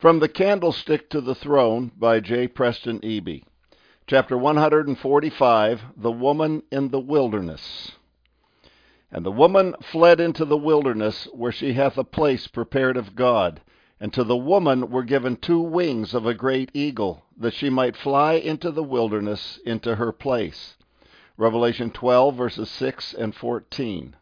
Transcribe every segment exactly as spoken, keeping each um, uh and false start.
From the Candlestick to the Throne by J. Preston Eby. Chapter one forty-five, The Woman in the Wilderness. And the woman fled into the wilderness, where she hath a place prepared of God. And to the woman were given two wings of a great eagle, that she might fly into the wilderness, into her place. Revelation twelve, verses six and fourteen.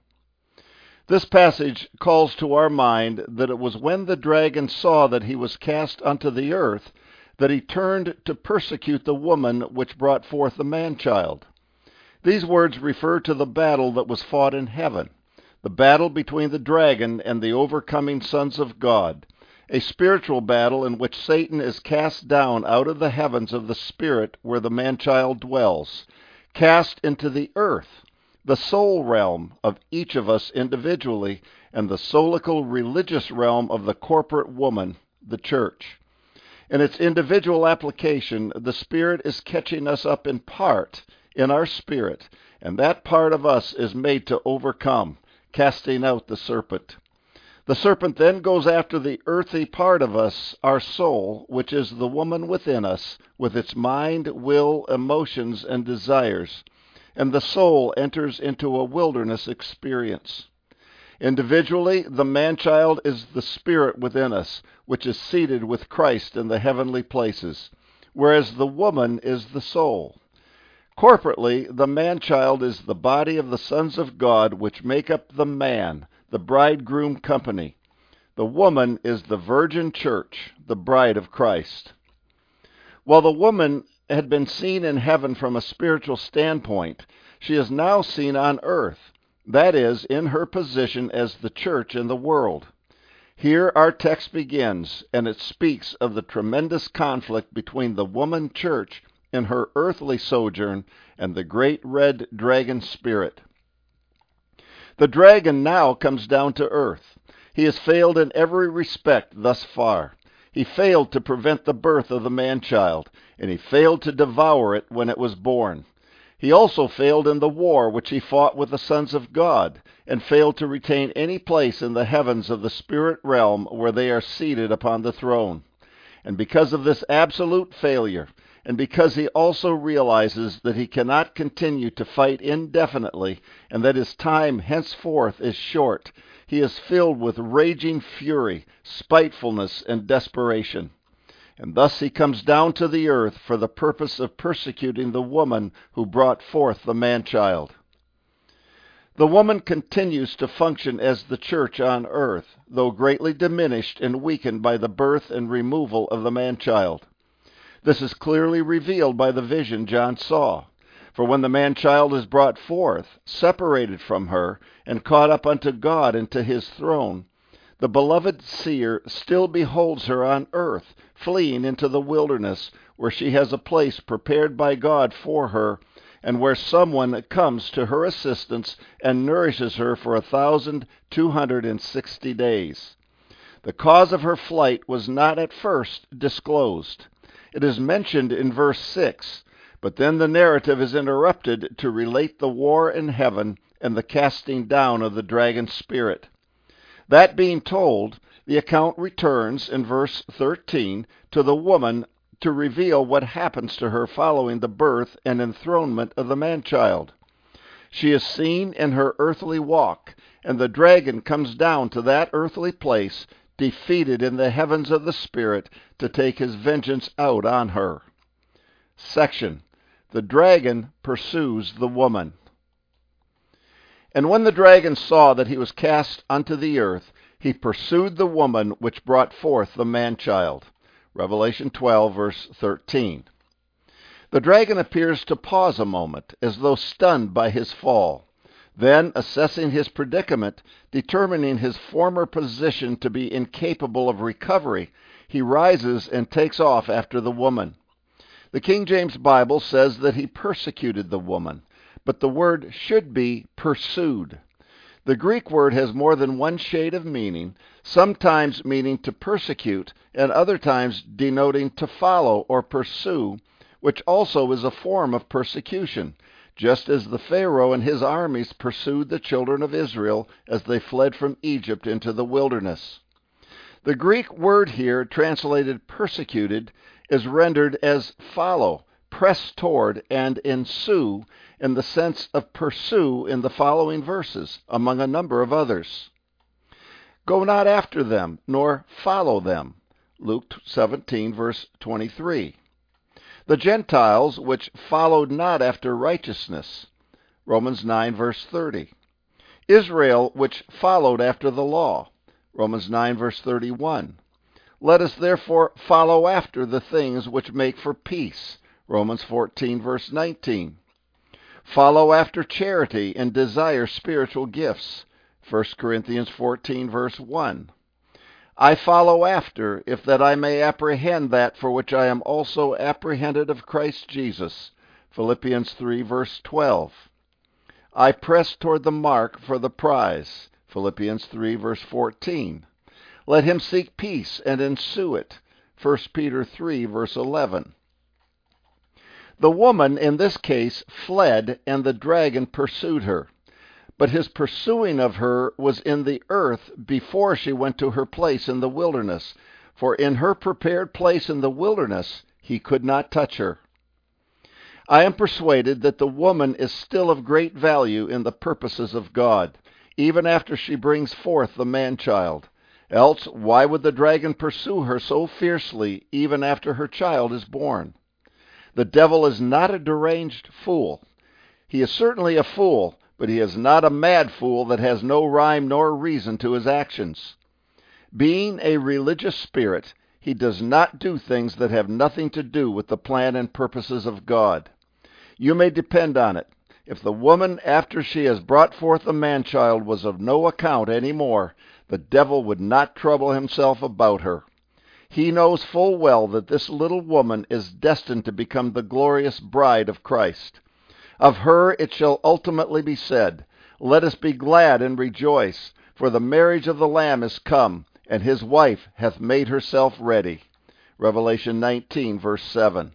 This passage calls to our mind that it was when the dragon saw that he was cast unto the earth, that he turned to persecute the woman which brought forth the man-child. These words refer to the battle that was fought in heaven, the battle between the dragon and the overcoming sons of God, a spiritual battle in which Satan is cast down out of the heavens of the spirit where the man-child dwells, cast into the earth, the soul realm of each of us individually, and the soulical religious realm of the corporate woman, the church. In its individual application, the Spirit is catching us up in part in our spirit, and that part of us is made to overcome, casting out the serpent. The serpent then goes after the earthy part of us, our soul, which is the woman within us, with its mind, will, emotions, and desires, and the soul enters into a wilderness experience. Individually, the man-child is the spirit within us, which is seated with Christ in the heavenly places, whereas the woman is the soul. Corporately, the man-child is the body of the sons of God, which make up the man, the bridegroom company. The woman is the virgin church, the bride of Christ. While the woman had been seen in heaven from a spiritual standpoint, she is now seen on earth, that is, in her position as the church in the world. Here our text begins, and it speaks of the tremendous conflict between the woman church in her earthly sojourn and the great red dragon spirit. The dragon now comes down to earth. He has failed in every respect thus far. He failed to prevent the birth of the man-child, and he failed to devour it when it was born. He also failed in the war which he fought with the sons of God, and failed to retain any place in the heavens of the spirit realm where they are seated upon the throne. And because of this absolute failure, and because he also realizes that he cannot continue to fight indefinitely, and that his time henceforth is short, he is filled with raging fury, spitefulness, and desperation. And thus he comes down to the earth for the purpose of persecuting the woman who brought forth the man-child. The woman continues to function as the church on earth, though greatly diminished and weakened by the birth and removal of the man-child. This is clearly revealed by the vision John saw. For when the man-child is brought forth, separated from her, and caught up unto God and to his throne, the beloved seer still beholds her on earth, fleeing into the wilderness, where she has a place prepared by God for her, and where someone comes to her assistance and nourishes her for a thousand two hundred and sixty days. The cause of her flight was not at first disclosed. It is mentioned in verse six, but then the narrative is interrupted to relate the war in heaven and the casting down of the dragon spirit. That being told, the account returns in verse thirteen to the woman to reveal what happens to her following the birth and enthronement of the man-child. She is seen in her earthly walk, and the dragon comes down to that earthly place, defeated in the heavens of the Spirit, to take his vengeance out on her. Section: The dragon pursues the woman. And when the dragon saw that he was cast unto the earth, he pursued the woman which brought forth the man-child. Revelation twelve, verse thirteen. The dragon appears to pause a moment, as though stunned by his fall. Then, assessing his predicament, determining his former position to be incapable of recovery, he rises and takes off after the woman. The King James Bible says that he persecuted the woman, but the word should be pursued. The Greek word has more than one shade of meaning, sometimes meaning to persecute, and other times denoting to follow or pursue, which also is a form of persecution, just as the Pharaoh and his armies pursued the children of Israel as they fled from Egypt into the wilderness. The Greek word here, translated persecuted, is rendered as follow, press toward, and ensue in the sense of pursue in the following verses, among a number of others. Go not after them, nor follow them. Luke seventeen, verse twenty-three. The Gentiles which followed not after righteousness. Romans nine, verse thirty. Israel which followed after the law. Romans nine, verse thirty-one. Let us therefore follow after the things which make for peace. Romans fourteen, verse nineteen. Follow after charity and desire spiritual gifts. First Corinthians fourteen, verse one. I follow after, if that I may apprehend that for which I am also apprehended of Christ Jesus. Philippians three, verse twelve. I press toward the mark for the prize. Philippians three, verse fourteen. Let him seek peace and ensue it. First Peter three, verse eleven. The woman in this case fled, and the dragon pursued her. But his pursuing of her was in the earth before she went to her place in the wilderness, for in her prepared place in the wilderness he could not touch her. I am persuaded that the woman is still of great value in the purposes of God, even after she brings forth the man-child. Else, why would the dragon pursue her so fiercely even after her child is born? The devil is not a deranged fool. He is certainly a fool, but he is not a mad fool that has no rhyme nor reason to his actions. Being a religious spirit, he does not do things that have nothing to do with the plan and purposes of God. You may depend on it. If the woman, after she has brought forth the man-child, was of no account any more, the devil would not trouble himself about her. He knows full well that this little woman is destined to become the glorious bride of Christ. Of her it shall ultimately be said, Let us be glad and rejoice, for the marriage of the Lamb is come, and his wife hath made herself ready. Revelation nineteen, verse seven.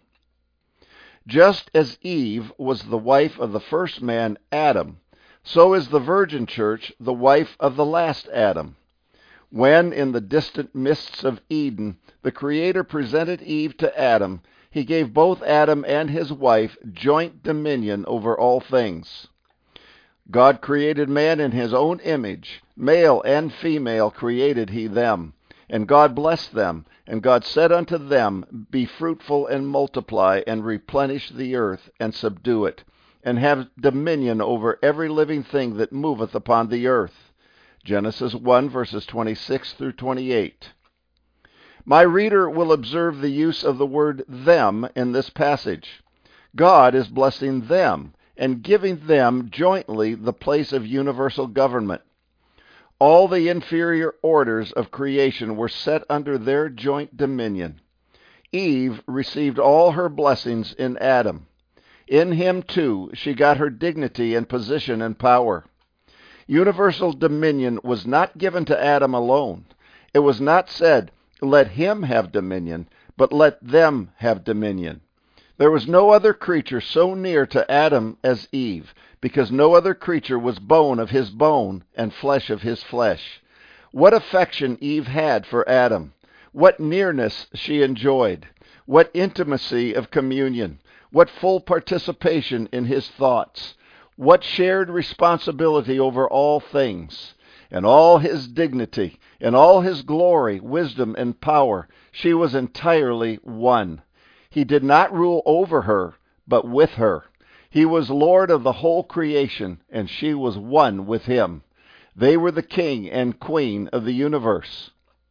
Just as Eve was the wife of the first man, Adam, so is the virgin church the wife of the last Adam. When, in the distant mists of Eden, the Creator presented Eve to Adam, he gave both Adam and his wife joint dominion over all things. God created man in his own image. Male and female created he them. And God blessed them. And God said unto them, Be fruitful and multiply, and replenish the earth, and subdue it, and have dominion over every living thing that moveth upon the earth. Genesis one, verses twenty-six through twenty-eight. My reader will observe the use of the word them in this passage. God is blessing them and giving them jointly the place of universal government. All the inferior orders of creation were set under their joint dominion. Eve received all her blessings in Adam. In him, too, she got her dignity and position and power. Universal dominion was not given to Adam alone. It was not said, Let him have dominion, but let them have dominion. There was no other creature so near to Adam as Eve, because no other creature was bone of his bone and flesh of his flesh. What affection Eve had for Adam! What nearness she enjoyed! What intimacy of communion! What full participation in his thoughts! What shared responsibility over all things! In all his dignity, in all his glory, wisdom, and power, she was entirely one. He did not rule over her, but with her. He was Lord of the whole creation, and she was one with him. They were the king and queen of the universe.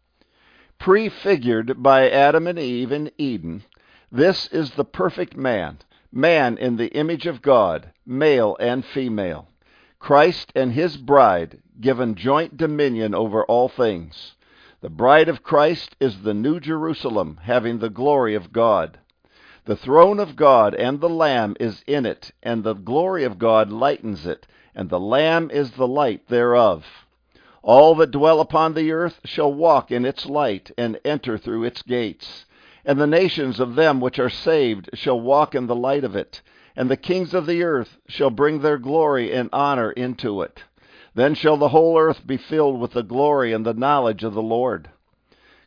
Prefigured by Adam and Eve in Eden, this is the perfect man, man in the image of God, male and female. Christ and his bride, given joint dominion over all things. The bride of Christ is the New Jerusalem, having the glory of God. The throne of God and the Lamb is in it, and the glory of God lightens it, and the Lamb is the light thereof. All that dwell upon the earth shall walk in its light, and enter through its gates. And the nations of them which are saved shall walk in the light of it, and the kings of the earth shall bring their glory and honor into it. Then shall the whole earth be filled with the glory and the knowledge of the Lord.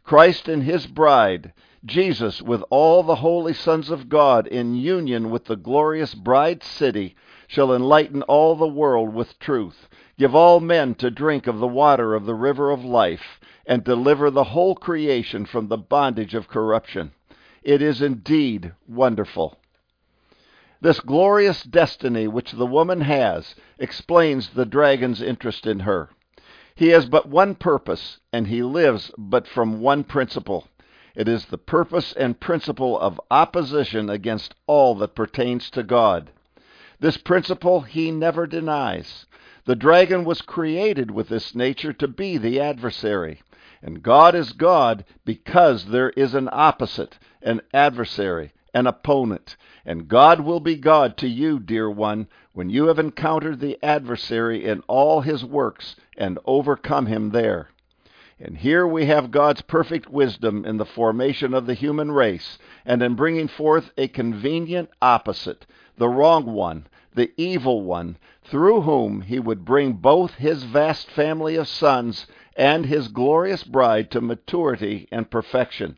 Christ and his bride, Jesus with all the holy sons of God in union with the glorious bride city, shall enlighten all the world with truth, give all men to drink of the water of the river of life, and deliver the whole creation from the bondage of corruption. It is indeed wonderful. This glorious destiny which the woman has explains the dragon's interest in her. He has but one purpose, and he lives but from one principle. It is the purpose and principle of opposition against all that pertains to God. This principle he never denies. The dragon was created with this nature to be the adversary. And God is God because there is an opposite, an adversary, an opponent. And God will be God to you, dear one, when you have encountered the adversary in all his works and overcome him there. And here we have God's perfect wisdom in the formation of the human race and in bringing forth a convenient opposite, the wrong one, the evil one, through whom he would bring both his vast family of sons and his glorious bride to maturity and perfection.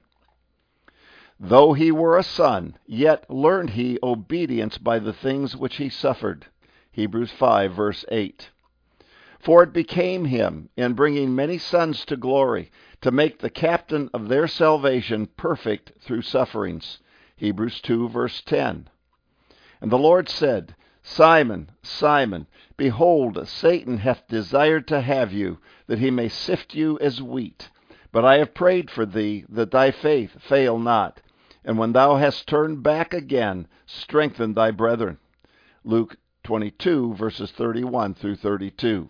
Though he were a son, yet learned he obedience by the things which he suffered. Hebrews five, verse eight. For it became him, in bringing many sons to glory, to make the captain of their salvation perfect through sufferings. Hebrews two, verse ten. And the Lord said, Simon, Simon, behold, Satan hath desired to have you, that he may sift you as wheat. But I have prayed for thee, that thy faith fail not. And when thou hast turned back again, strengthen thy brethren. Luke twenty-two, verses thirty-one through thirty-two.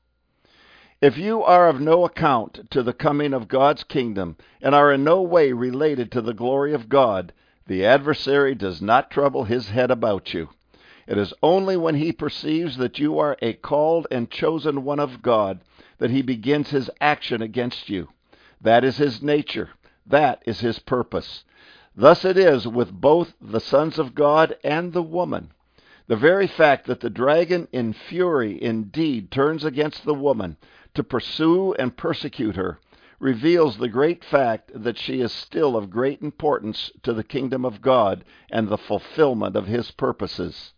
If you are of no account to the coming of God's kingdom, and are in no way related to the glory of God, the adversary does not trouble his head about you. It is only when he perceives that you are a called and chosen one of God that he begins his action against you. That is his nature. That is his purpose. Thus it is with both the sons of God and the woman. The very fact that the dragon in fury indeed turns against the woman to pursue and persecute her reveals the great fact that she is still of great importance to the kingdom of God and the fulfillment of his purposes.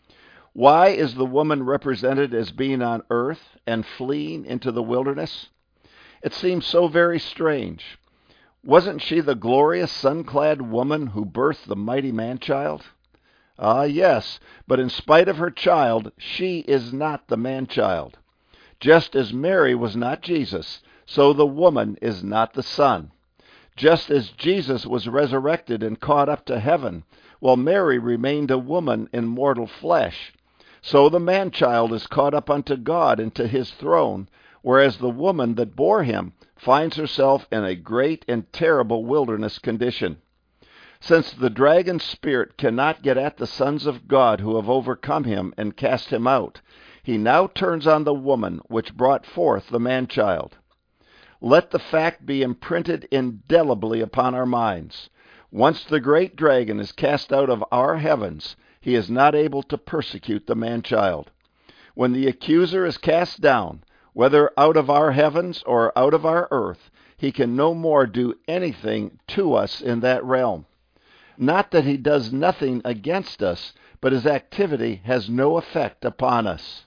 Why is the woman represented as being on earth and fleeing into the wilderness? It seems so very strange. Wasn't she the glorious sun-clad woman who birthed the mighty man-child? Ah, yes, but in spite of her child, she is not the man-child. Just as Mary was not Jesus, so the woman is not the Son. Just as Jesus was resurrected and caught up to heaven, while Mary remained a woman in mortal flesh, so the man-child is caught up unto God and to his throne, whereas the woman that bore him finds herself in a great and terrible wilderness condition. Since the dragon's spirit cannot get at the sons of God who have overcome him and cast him out, he now turns on the woman which brought forth the man-child. Let the fact be imprinted indelibly upon our minds. Once the great dragon is cast out of our heavens, he is not able to persecute the man-child. When the accuser is cast down, whether out of our heavens or out of our earth, he can no more do anything to us in that realm. Not that he does nothing against us, but his activity has no effect upon us.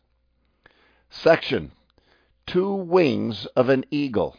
Section: Two Wings of an Eagle.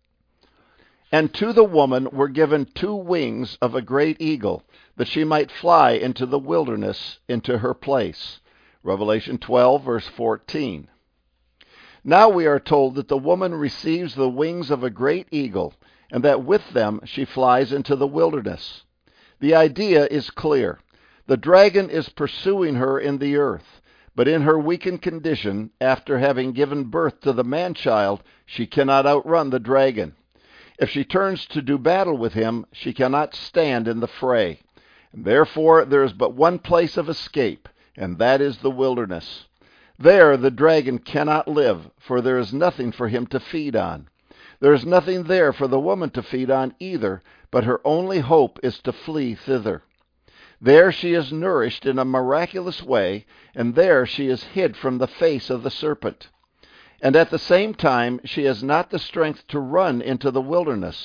And to the woman were given two wings of a great eagle, that she might fly into the wilderness, into her place. Revelation twelve, verse fourteen. Now we are told that the woman receives the wings of a great eagle, and that with them she flies into the wilderness. The idea is clear. The dragon is pursuing her in the earth, but in her weakened condition, after having given birth to the man-child, she cannot outrun the dragon. If she turns to do battle with him, she cannot stand in the fray. Therefore, there is but one place of escape, and that is the wilderness. There the dragon cannot live, for there is nothing for him to feed on. There is nothing there for the woman to feed on either, but her only hope is to flee thither. There she is nourished in a miraculous way, and there she is hid from the face of the serpent. And at the same time she has not the strength to run into the wilderness,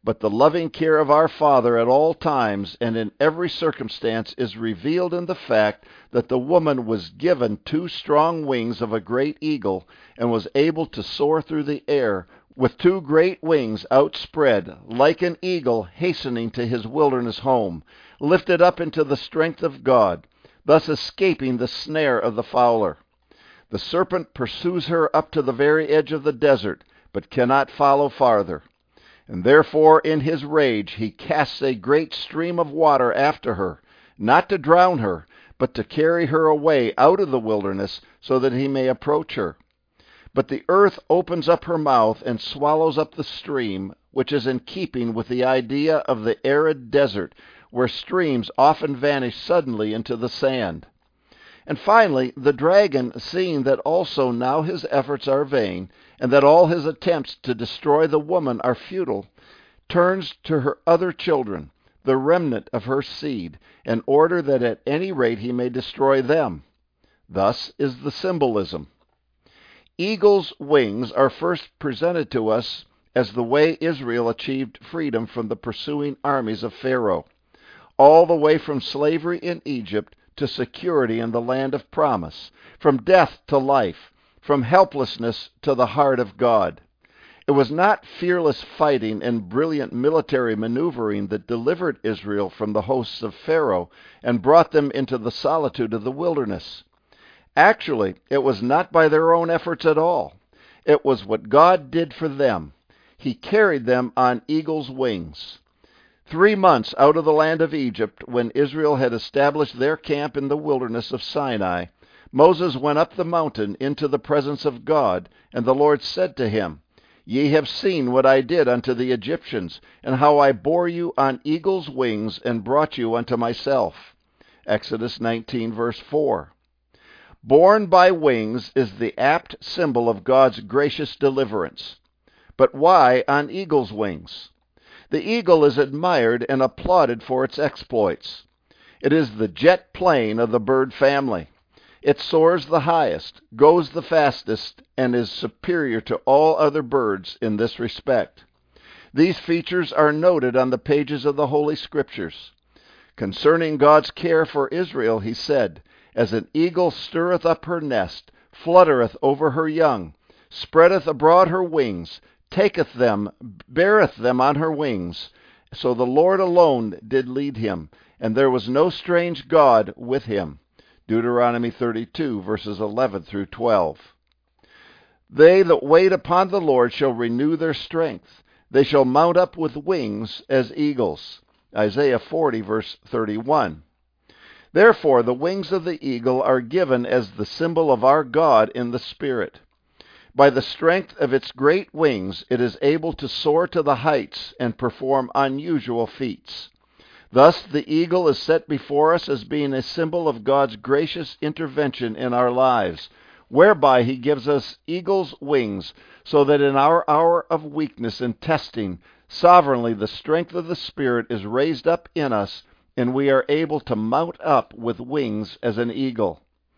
But the loving care of our Father at all times and in every circumstance is revealed in the fact that the woman was given two strong wings of a great eagle and was able to soar through the air with two great wings outspread, like an eagle hastening to his wilderness home, lifted up into the strength of God, thus escaping the snare of the fowler. The serpent pursues her up to the very edge of the desert, but cannot follow farther. And therefore in his rage he casts a great stream of water after her, not to drown her, but to carry her away out of the wilderness so that he may approach her. But the earth opens up her mouth and swallows up the stream, which is in keeping with the idea of the arid desert, where streams often vanish suddenly into the sand. And finally, the dragon, seeing that also now his efforts are vain, and that all his attempts to destroy the woman are futile, turns to her other children, the remnant of her seed, in order that at any rate he may destroy them. Thus is the symbolism. Eagle's wings are first presented to us as the way Israel achieved freedom from the pursuing armies of Pharaoh, all the way from slavery in Egypt to security in the land of promise, from death to life, from helplessness to the heart of God. It was not fearless fighting and brilliant military maneuvering that delivered Israel from the hosts of Pharaoh and brought them into the solitude of the wilderness. Actually, it was not by their own efforts at all. It was what God did for them. He carried them on eagle's wings. Three months out of the land of Egypt, when Israel had established their camp in the wilderness of Sinai, Moses went up the mountain into the presence of God, and the Lord said to him, Ye have seen what I did unto the Egyptians, and how I bore you on eagle's wings and brought you unto myself. Exodus nineteen, verse four. Borne by wings is the apt symbol of God's gracious deliverance. But why on eagle's wings? The eagle is admired and applauded for its exploits. It is the jet plane of the bird family. It soars the highest, goes the fastest, and is superior to all other birds in this respect. These features are noted on the pages of the Holy Scriptures. Concerning God's care for Israel, he said, As an eagle stirreth up her nest, fluttereth over her young, spreadeth abroad her wings, taketh them, beareth them on her wings. So the Lord alone did lead him, and there was no strange God with him. Deuteronomy thirty-two, verses eleven through twelve. They that wait upon the Lord shall renew their strength. They shall mount up with wings as eagles. Isaiah forty, verse thirty-one. Therefore the wings of the eagle are given as the symbol of our God in the Spirit. By the strength of its great wings, it is able to soar to the heights and perform unusual feats. Thus the eagle is set before us as being a symbol of God's gracious intervention in our lives, whereby he gives us eagle's wings, so that in our hour of weakness and testing, sovereignly the strength of the Spirit is raised up in us, and we are able to mount up with wings as an eagle.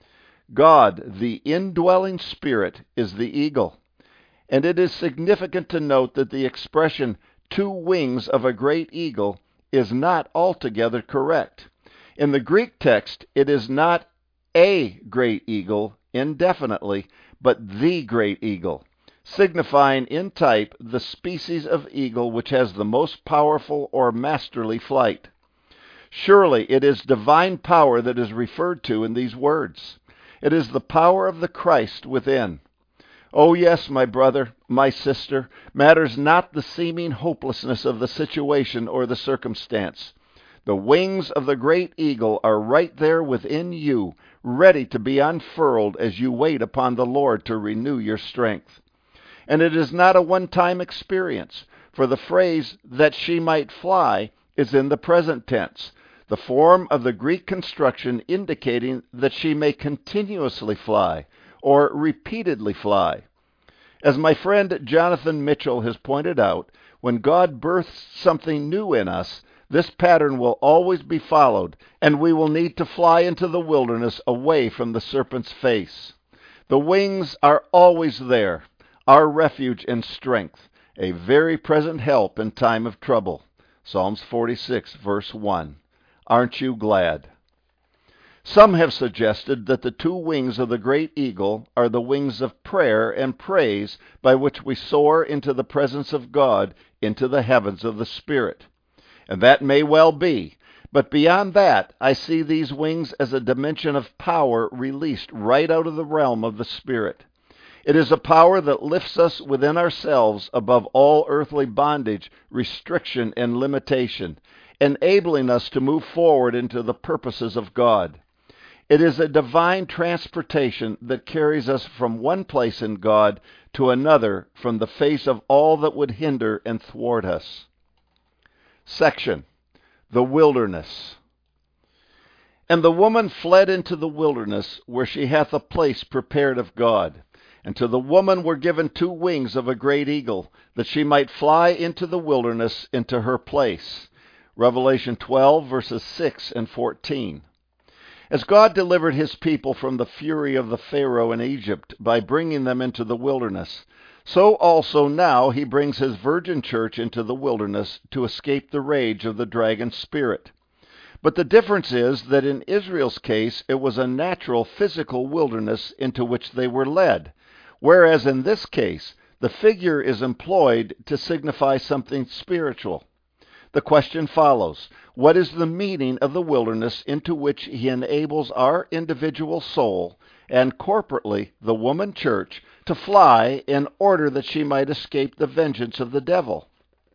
God, the indwelling Spirit, is the eagle. And it is significant to note that the expression, two wings of a great eagle, is not altogether correct. In the Greek text, it is not a great eagle indefinitely, but the great eagle, signifying in type the species of eagle which has the most powerful or masterly flight. Surely it is divine power that is referred to in these words. It is the power of the Christ within. Oh yes, my brother, my sister, matters not the seeming hopelessness of the situation or the circumstance. The wings of the great eagle are right there within you, ready to be unfurled as you wait upon the Lord to renew your strength. And it is not a one-time experience, for the phrase, that she might fly, is in the present tense, the form of the Greek construction indicating that she may continuously fly, or repeatedly fly. As my friend Jonathan Mitchell has pointed out, when God births something new in us, this pattern will always be followed, and we will need to fly into the wilderness away from the serpent's face. The wings are always there, our refuge and strength, a very present help in time of trouble. Psalms forty-six, verse one. Aren't you glad? Some have suggested that the two wings of the great eagle are the wings of prayer and praise by which we soar into the presence of God, into the heavens of the Spirit. And that may well be, but beyond that, I see these wings as a dimension of power released right out of the realm of the Spirit. It is a power that lifts us within ourselves above all earthly bondage, restriction, and limitation, enabling us to move forward into the purposes of God. It is a divine transportation that carries us from one place in God to another from the face of all that would hinder and thwart us. Section: The Wilderness. And the woman fled into the wilderness, where she hath a place prepared of God. And to the woman were given two wings of a great eagle, that she might fly into the wilderness, into her place. Revelation twelve, verses six and fourteen. As God delivered his people from the fury of the Pharaoh in Egypt by bringing them into the wilderness, so also now he brings his virgin church into the wilderness to escape the rage of the dragon spirit. But the difference is that in Israel's case, it was a natural physical wilderness into which they were led, whereas in this case, the figure is employed to signify something spiritual. The question follows: what is the meaning of the wilderness into which he enables our individual soul and corporately the woman church to fly in order that she might escape the vengeance of the devil?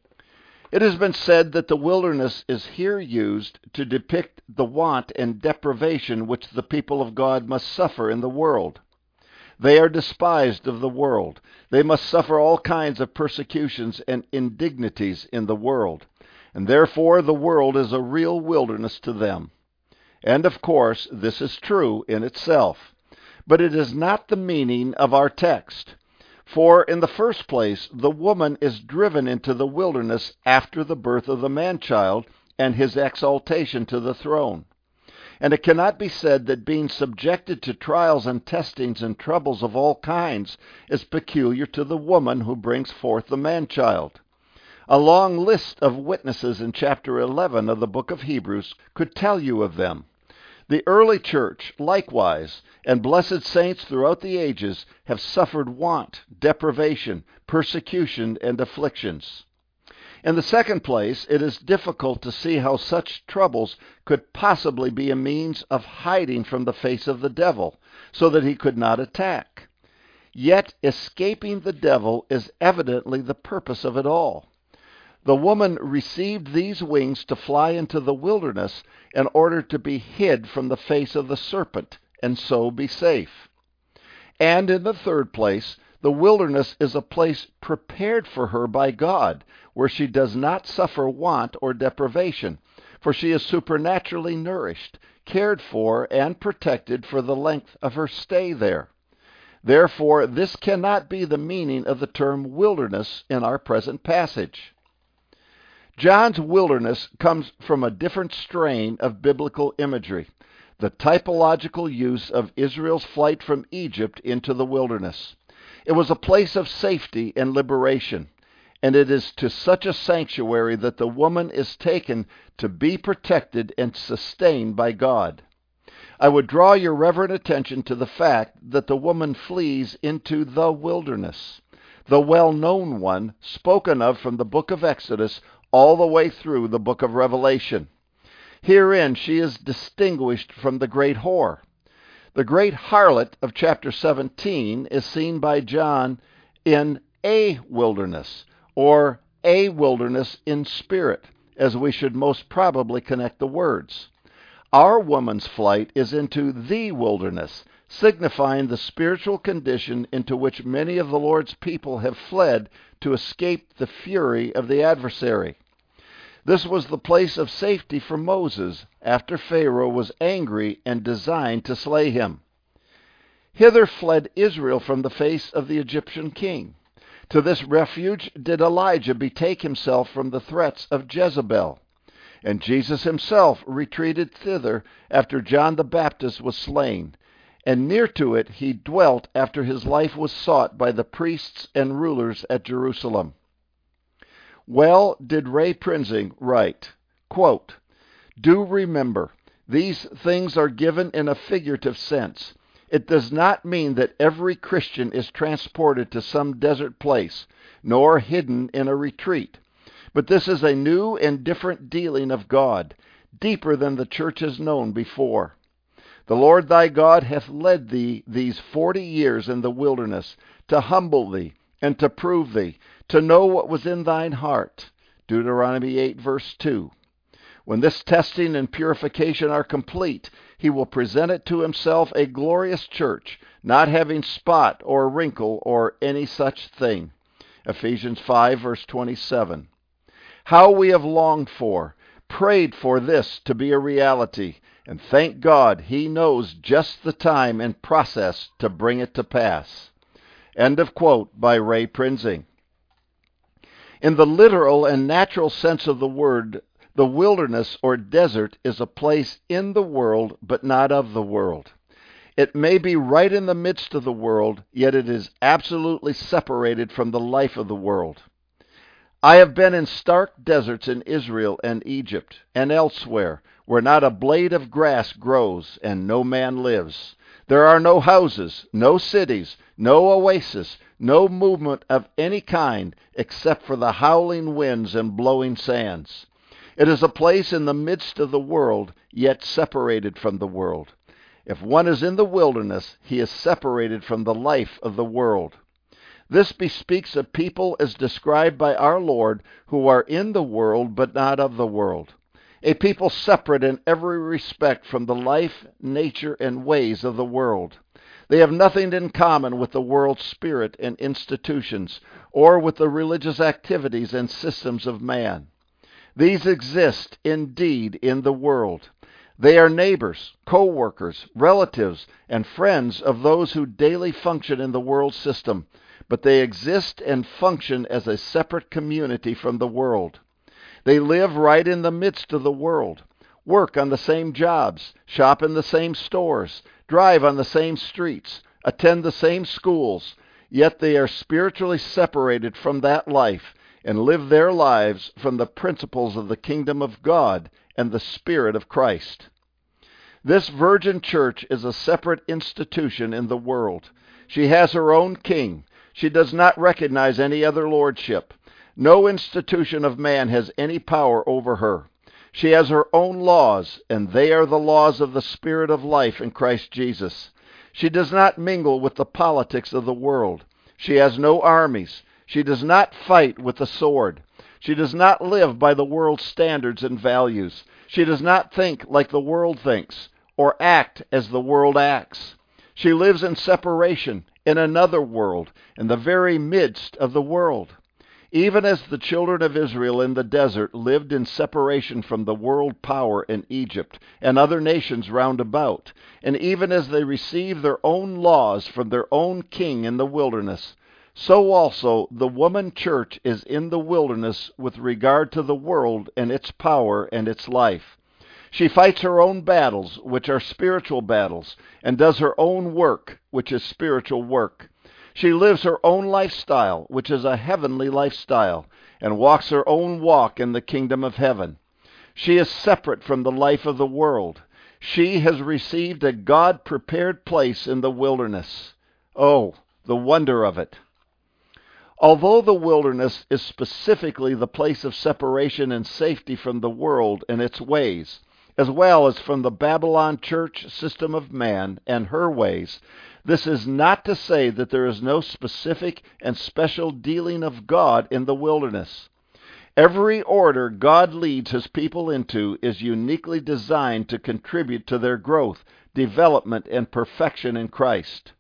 It has been said that the wilderness is here used to depict the want and deprivation which the people of God must suffer in the world. They are despised of the world. They must suffer all kinds of persecutions and indignities in the world. And therefore the world is a real wilderness to them. And of course, this is true in itself. But it is not the meaning of our text. For in the first place, the woman is driven into the wilderness after the birth of the man-child and his exaltation to the throne. And it cannot be said that being subjected to trials and testings and troubles of all kinds is peculiar to the woman who brings forth the man-child. A long list of witnesses in chapter eleven of the book of Hebrews could tell you of them. The early church, likewise, and blessed saints throughout the ages have suffered want, deprivation, persecution, and afflictions. In the second place, it is difficult to see how such troubles could possibly be a means of hiding from the face of the devil, so that he could not attack. Yet escaping the devil is evidently the purpose of it all. The woman received these wings to fly into the wilderness in order to be hid from the face of the serpent, and so be safe. And in the third place, the wilderness is a place prepared for her by God, where she does not suffer want or deprivation, for she is supernaturally nourished, cared for, and protected for the length of her stay there. Therefore, this cannot be the meaning of the term wilderness in our present passage. John's wilderness comes from a different strain of biblical imagery, the typological use of Israel's flight from Egypt into the wilderness. It was a place of safety and liberation, and it is to such a sanctuary that the woman is taken to be protected and sustained by God. I would draw your reverent attention to the fact that the woman flees into the wilderness, the well-known one spoken of from the book of Exodus all the way through the book of Revelation. Herein she is distinguished from the great whore. The great harlot of chapter seventeen is seen by John in a wilderness, or a wilderness in spirit, as we should most probably connect the words. Our woman's flight is into the wilderness, signifying the spiritual condition into which many of the Lord's people have fled to escape the fury of the adversary. This was the place of safety for Moses after Pharaoh was angry and designed to slay him. Hither fled Israel from the face of the Egyptian king. To this refuge did Elijah betake himself from the threats of Jezebel. And Jesus himself retreated thither after John the Baptist was slain, and near to it he dwelt after his life was sought by the priests and rulers at Jerusalem. Well did Ray Prinzing write, quote, "Do remember, these things are given in a figurative sense. It does not mean that every Christian is transported to some desert place, nor hidden in a retreat. But this is a new and different dealing of God, deeper than the church has known before. The Lord thy God hath led thee these forty years in the wilderness, to humble thee, and to prove thee, to know what was in thine heart." Deuteronomy eight, verse two. When this testing and purification are complete, he will present it to himself a glorious church, not having spot or wrinkle or any such thing. Ephesians five, verse twenty-seven. How we have longed for, prayed for this to be a reality, and thank God he knows just the time and process to bring it to pass. End of quote by Ray Prinzing. In the literal and natural sense of the word, the wilderness or desert is a place in the world, but not of the world. It may be right in the midst of the world, yet it is absolutely separated from the life of the world. I have been in stark deserts in Israel and Egypt and elsewhere, where not a blade of grass grows and no man lives. There are no houses, no cities, no oasis, no movement of any kind except for the howling winds and blowing sands. It is a place in the midst of the world, yet separated from the world. If one is in the wilderness, he is separated from the life of the world. This bespeaks a people as described by our Lord, who are in the world but not of the world. A people separate in every respect from the life, nature, and ways of the world. They have nothing in common with the world's spirit and institutions, or with the religious activities and systems of man. These exist indeed in the world. They are neighbors, co-workers, relatives, and friends of those who daily function in the world system, but they exist and function as a separate community from the world. They live right in the midst of the world, work on the same jobs, shop in the same stores, drive on the same streets, attend the same schools, yet they are spiritually separated from that life and live their lives from the principles of the kingdom of God and the Spirit of Christ. This virgin church is a separate institution in the world. She has her own king. She does not recognize any other lordship. No institution of man has any power over her. She has her own laws, and they are the laws of the Spirit of life in Christ Jesus. She does not mingle with the politics of the world. She has no armies. She does not fight with the sword. She does not live by the world's standards and values. She does not think like the world thinks, or act as the world acts. She lives in separation, in another world, in the very midst of the world. Even as the children of Israel in the desert lived in separation from the world power in Egypt and other nations round about, and even as they received their own laws from their own king in the wilderness, so also the woman church is in the wilderness with regard to the world and its power and its life. She fights her own battles, which are spiritual battles, and does her own work, which is spiritual work. She lives her own lifestyle, which is a heavenly lifestyle, and walks her own walk in the kingdom of heaven. She is separate from the life of the world. She has received a God-prepared place in the wilderness. Oh, the wonder of it! Although the wilderness is specifically the place of separation and safety from the world and its ways, as well as from the Babylon church system of man and her ways, this is not to say that there is no specific and special dealing of God in the wilderness. Every order God leads his people into is uniquely designed to contribute to their growth, development, and perfection in Christ.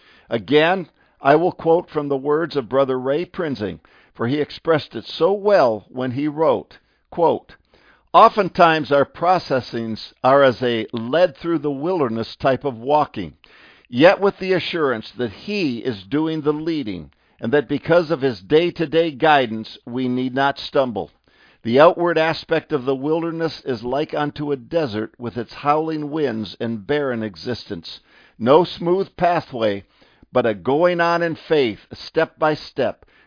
Again, I will quote from the words of Brother Ray Prinzing, for he expressed it so well when he wrote, quote, "Oftentimes our processings are as a led through the wilderness type of walking, yet with the assurance that he is doing the leading, and that because of his day-to-day guidance we need not stumble. The outward aspect of the wilderness is like unto a desert with its howling winds and barren existence, no smooth pathway, but a going on in faith, step by step,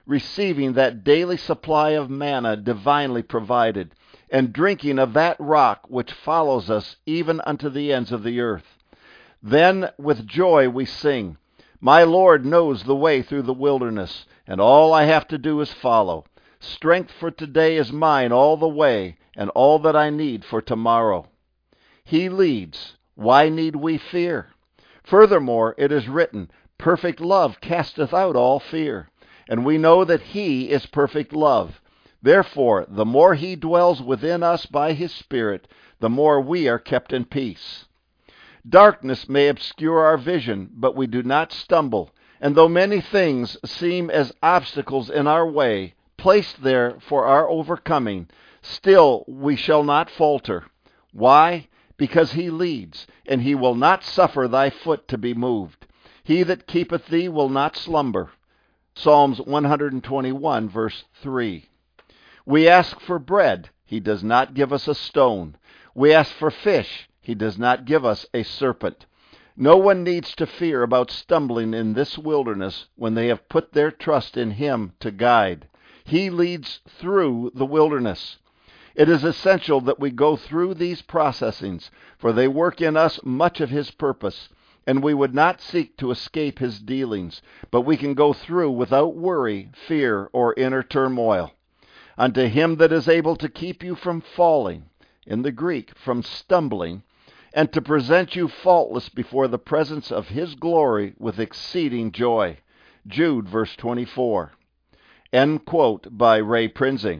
receiving that daily supply of manna divinely provided, and drinking of that rock which follows us even unto the ends of the earth. Then with joy we sing, "My Lord knows the way through the wilderness, and all I have to do is follow. Strength for today is mine all the way, and all that I need for tomorrow." He leads. Why need we fear? Furthermore, it is written, "Perfect love casteth out all fear." And we know that He is perfect love. Therefore, the more He dwells within us by His Spirit, the more we are kept in peace. Darkness may obscure our vision, but we do not stumble. And though many things seem as obstacles in our way, placed there for our overcoming, still we shall not falter. Why? Because He leads, and He will not suffer thy foot to be moved. He that keepeth thee will not slumber. Psalms one twenty-one, verse three. We ask for bread. He does not give us a stone. We ask for fish. He does not give us a serpent. No one needs to fear about stumbling in this wilderness when they have put their trust in Him to guide. He leads through the wilderness. It is essential that we go through these processings, for they work in us much of His purpose, and we would not seek to escape His dealings, but we can go through without worry, fear, or inner turmoil. Unto Him that is able to keep you from falling, in the Greek, from stumbling, and to present you faultless before the presence of His glory with exceeding joy. Jude, verse twenty-four. End quote by Ray Prinzing.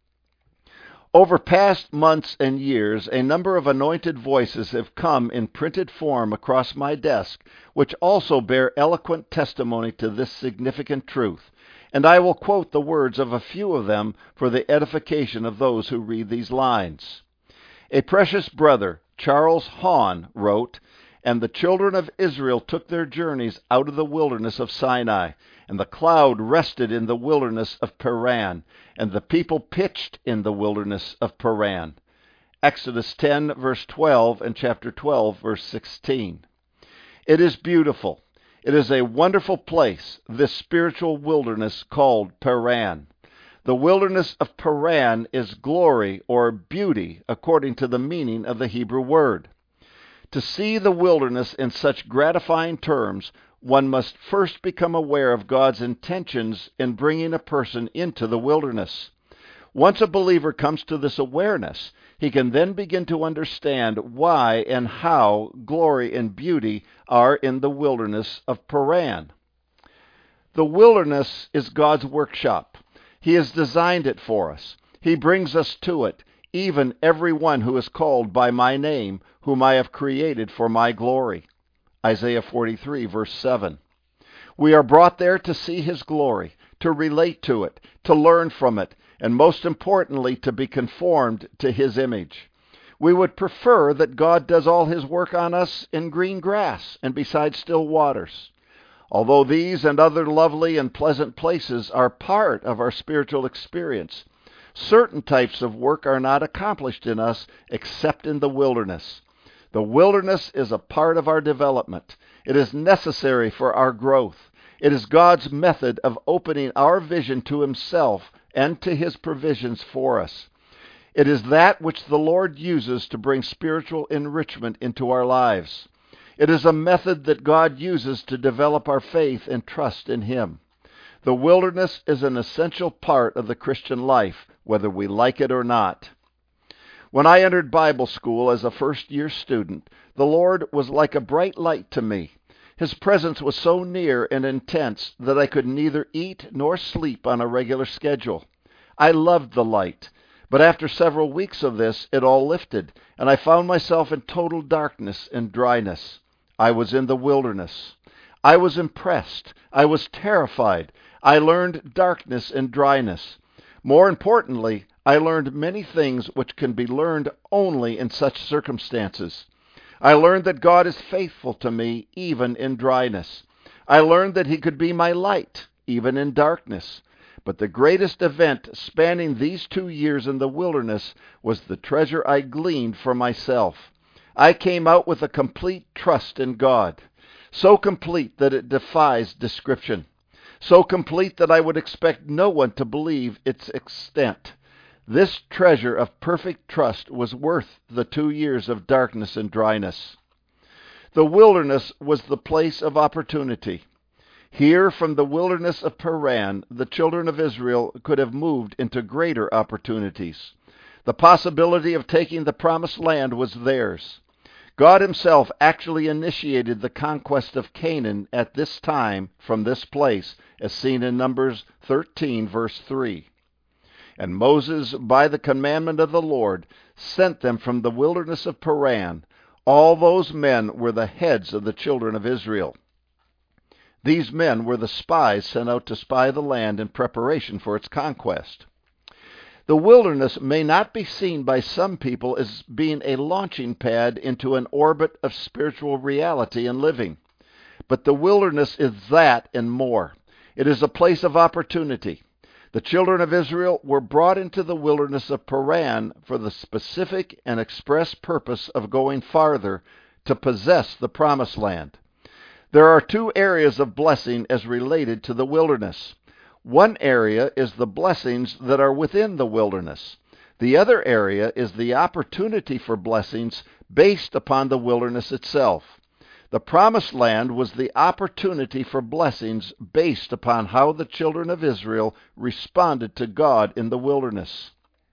Over past months and years, a number of anointed voices have come in printed form across my desk, which also bear eloquent testimony to this significant truth. And I will quote the words of a few of them for the edification of those who read these lines. A precious brother, Charles Hahn, wrote, "And the children of Israel took their journeys out of the wilderness of Sinai, and the cloud rested in the wilderness of Paran, and the people pitched in the wilderness of Paran." Exodus ten, verse twelve, and chapter twelve, verse sixteen. It is beautiful. It is a wonderful place, this spiritual wilderness called Paran. The wilderness of Paran is glory or beauty, according to the meaning of the Hebrew word. To see the wilderness in such gratifying terms, one must first become aware of God's intentions in bringing a person into the wilderness. Once a believer comes to this awareness, he can then begin to understand why and how glory and beauty are in the wilderness of Paran. The wilderness is God's workshop. He has designed it for us. He brings us to it, even every one who is called by my name, whom I have created for my glory. Isaiah forty-three, verse seven. We are brought there to see His glory, to relate to it, to learn from it, and most importantly, to be conformed to His image. We would prefer that God does all His work on us in green grass and beside still waters. Although these and other lovely and pleasant places are part of our spiritual experience, certain types of work are not accomplished in us except in the wilderness. The wilderness is a part of our development. It is necessary for our growth. It is God's method of opening our vision to Himself and to His provisions for us. It is that which the Lord uses to bring spiritual enrichment into our lives. It is a method that God uses to develop our faith and trust in Him. The wilderness is an essential part of the Christian life, whether we like it or not. When I entered Bible school as a first-year student, the Lord was like a bright light to me. His presence was so near and intense that I could neither eat nor sleep on a regular schedule. I loved the light, but after several weeks of this, it all lifted, and I found myself in total darkness and dryness. I was in the wilderness. I was impressed. I was terrified. I learned darkness and dryness. More importantly, I learned many things which can be learned only in such circumstances. I learned that God is faithful to me even in dryness. I learned that He could be my light even in darkness. But the greatest event spanning these two years in the wilderness was the treasure I gleaned for myself. I came out with a complete trust in God, so complete that it defies description. so complete that I would expect no one to believe its extent. This treasure of perfect trust was worth the two years of darkness and dryness. The wilderness was the place of opportunity. Here, from the wilderness of Paran, the children of Israel could have moved into greater opportunities. The possibility of taking the promised land was theirs. God himself actually initiated the conquest of Canaan at this time from this place, as seen in Numbers thirteen, verse three. And Moses, by the commandment of the Lord, sent them from the wilderness of Paran. All those men were the heads of the children of Israel. These men were the spies sent out to spy the land in preparation for its conquest. The wilderness may not be seen by some people as being a launching pad into an orbit of spiritual reality and living. But the wilderness is that and more. It is a place of opportunity. The children of Israel were brought into the wilderness of Paran for the specific and express purpose of going farther to possess the promised land. There are two areas of blessing as related to the wilderness. One area is the blessings that are within the wilderness. The other area is the opportunity for blessings based upon the wilderness itself. The promised land was the opportunity for blessings based upon how the children of Israel responded to God in the wilderness.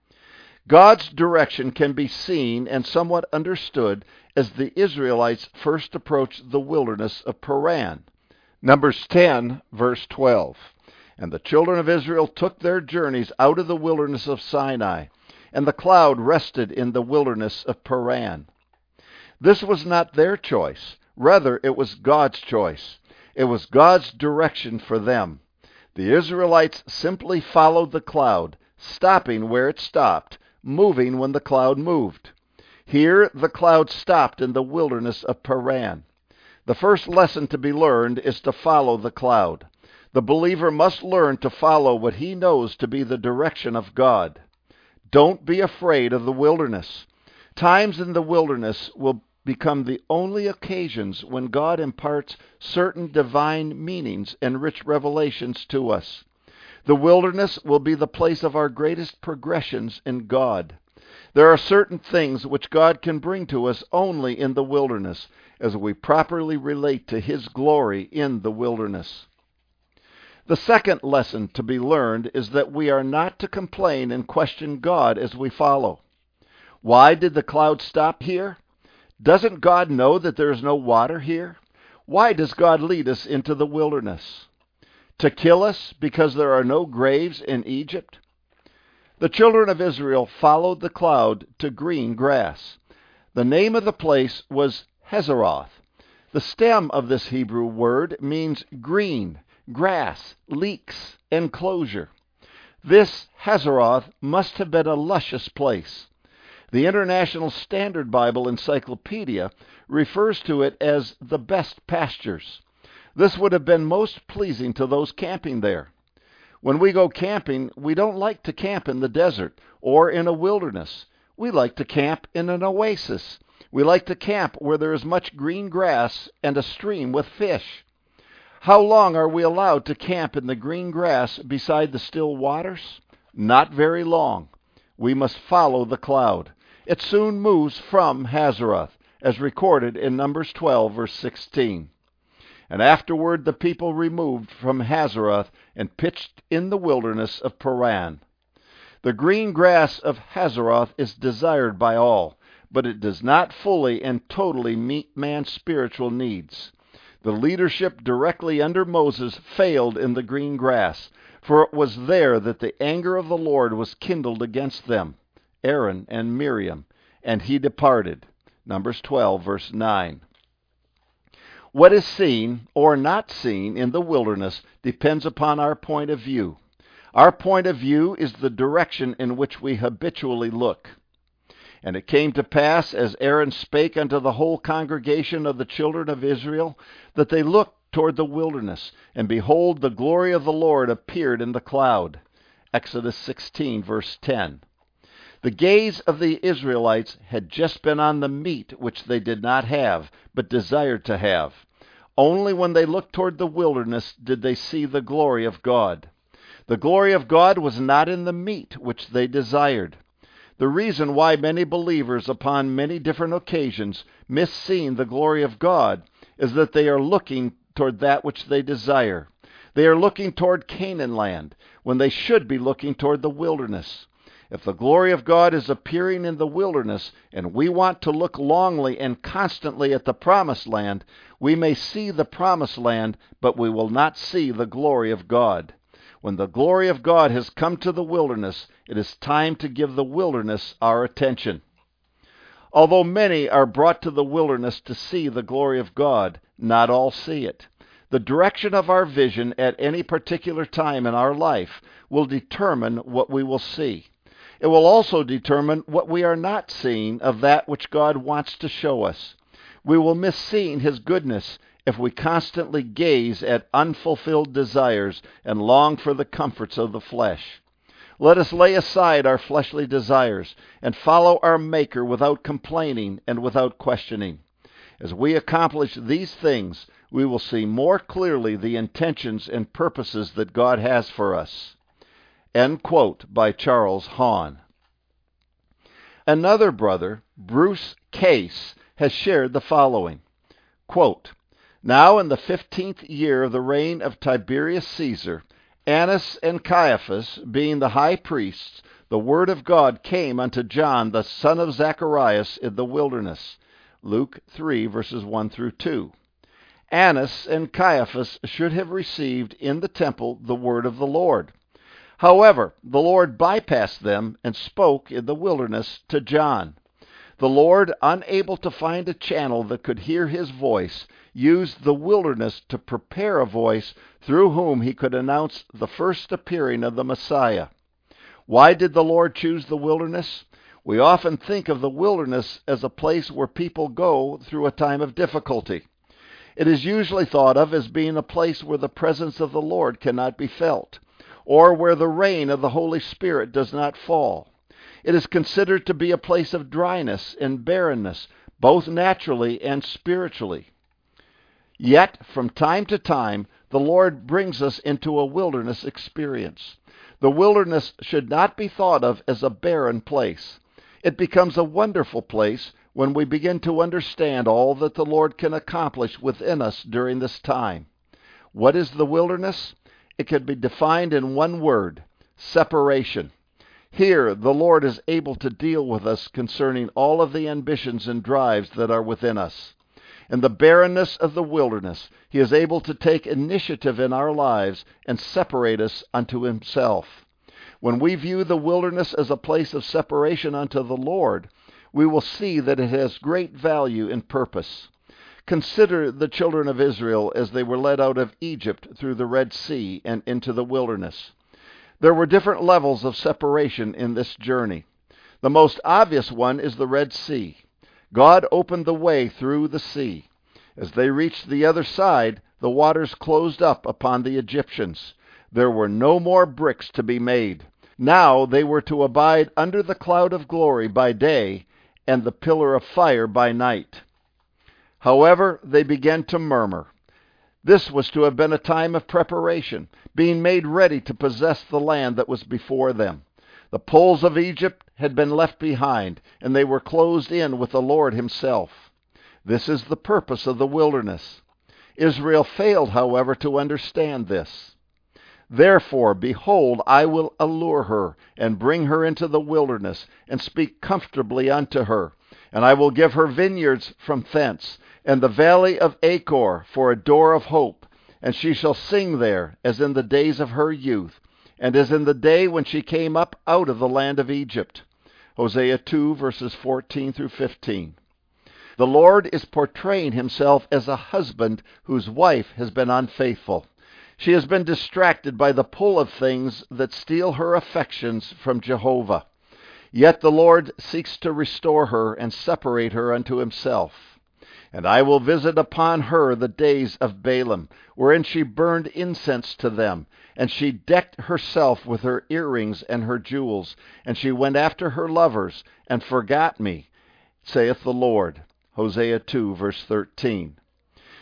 God's direction can be seen and somewhat understood as the Israelites first approached the wilderness of Paran. Numbers ten, verse twelve. And the children of Israel took their journeys out of the wilderness of Sinai, and the cloud rested in the wilderness of Paran. This was not their choice. Rather, it was God's choice. It was God's direction for them. The Israelites simply followed the cloud, stopping where it stopped, moving when the cloud moved. Here, the cloud stopped in the wilderness of Paran. The first lesson to be learned is to follow the cloud. The believer must learn to follow what he knows to be the direction of God. Don't be afraid of the wilderness. Times in the wilderness will become the only occasions when God imparts certain divine meanings and rich revelations to us. The wilderness will be the place of our greatest progressions in God. There are certain things which God can bring to us only in the wilderness, as we properly relate to His glory in the wilderness. The second lesson to be learned is that we are not to complain and question God as we follow. Why did the cloud stop here? Doesn't God know that there is no water here? Why does God lead us into the wilderness? To kill us because there are no graves in Egypt? The children of Israel followed the cloud to green grass. The name of the place was Hazeroth. The stem of this Hebrew word means green, grass, leeks, enclosure. This Hazeroth must have been a luscious place. The International Standard Bible Encyclopedia refers to it as the best pastures. This would have been most pleasing to those camping there. When we go camping, we don't like to camp in the desert or in a wilderness. We like to camp in an oasis. We like to camp where there is much green grass and a stream with fish. How long are we allowed to camp in the green grass beside the still waters? Not very long. We must follow the cloud. It soon moves from Hazeroth, as recorded in Numbers twelve, verse sixteen. And afterward the people removed from Hazeroth and pitched in the wilderness of Paran. The green grass of Hazeroth is desired by all, but it does not fully and totally meet man's spiritual needs. The leadership directly under Moses failed in the green grass, for it was there that the anger of the Lord was kindled against them, Aaron and Miriam, and he departed. Numbers twelve, verse nine. What is seen or not seen in the wilderness depends upon our point of view. Our point of view is the direction in which we habitually look. And it came to pass, as Aaron spake unto the whole congregation of the children of Israel, that they looked toward the wilderness, and behold, the glory of the Lord appeared in the cloud. Exodus sixteen, verse ten. The gaze of the Israelites had just been on the meat which they did not have, but desired to have. Only when they looked toward the wilderness did they see the glory of God. The glory of God was not in the meat which they desired. The reason why many believers upon many different occasions miss seeing the glory of God is that they are looking toward that which they desire. They are looking toward Canaan land when they should be looking toward the wilderness. If the glory of God is appearing in the wilderness, and we want to look longly and constantly at the promised land, we may see the promised land, but we will not see the glory of God. When the glory of God has come to the wilderness, it is time to give the wilderness our attention. Although many are brought to the wilderness to see the glory of God, not all see it. The direction of our vision at any particular time in our life will determine what we will see. It will also determine what we are not seeing of that which God wants to show us. We will miss seeing His goodness if we constantly gaze at unfulfilled desires and long for the comforts of the flesh. Let us lay aside our fleshly desires and follow our Maker without complaining and without questioning. As we accomplish these things, we will see more clearly the intentions and purposes that God has for us. End quote by Charles Hahn. Another brother, Bruce Case, has shared the following. Quote, Now in the fifteenth year of the reign of Tiberius Caesar, Annas and Caiaphas being the high priests, the word of God came unto John the son of Zacharias in the wilderness. Luke three, verses one through two. Annas and Caiaphas should have received in the temple the word of the Lord. However, the Lord bypassed them and spoke in the wilderness to John. The Lord, unable to find a channel that could hear His voice, used the wilderness to prepare a voice through whom He could announce the first appearing of the Messiah. Why did the Lord choose the wilderness? We often think of the wilderness as a place where people go through a time of difficulty. It is usually thought of as being a place where the presence of the Lord cannot be felt, or where the rain of the Holy Spirit does not fall. It is considered to be a place of dryness and barrenness, both naturally and spiritually. Yet, from time to time, the Lord brings us into a wilderness experience. The wilderness should not be thought of as a barren place. It becomes a wonderful place when we begin to understand all that the Lord can accomplish within us during this time. What is the wilderness? It can be defined in one word: separation. Here, the Lord is able to deal with us concerning all of the ambitions and drives that are within us. In the barrenness of the wilderness, He is able to take initiative in our lives and separate us unto Himself. When we view the wilderness as a place of separation unto the Lord, we will see that it has great value and purpose. Consider the children of Israel as they were led out of Egypt through the Red Sea and into the wilderness. There were different levels of separation in this journey. The most obvious one is the Red Sea. God opened the way through the sea. As they reached the other side, the waters closed up upon the Egyptians. There were no more bricks to be made. Now they were to abide under the cloud of glory by day and the pillar of fire by night. However, they began to murmur. This was to have been a time of preparation, being made ready to possess the land that was before them. The poles of Egypt had been left behind, and they were closed in with the Lord Himself. This is the purpose of the wilderness. Israel failed, however, to understand this. Therefore, behold, I will allure her, and bring her into the wilderness, and speak comfortably unto her. And I will give her vineyards from thence, and the valley of Achor for a door of hope. And she shall sing there, as in the days of her youth, and as in the day when she came up out of the land of Egypt. Hosea two, verses fourteen through fifteen. The Lord is portraying Himself as a husband whose wife has been unfaithful. She has been distracted by the pull of things that steal her affections from Jehovah. Yet the Lord seeks to restore her and separate her unto Himself. And I will visit upon her the days of Balaam, wherein she burned incense to them, and she decked herself with her earrings and her jewels, and she went after her lovers, and forgot me, saith the Lord. Hosea two, verse thirteen.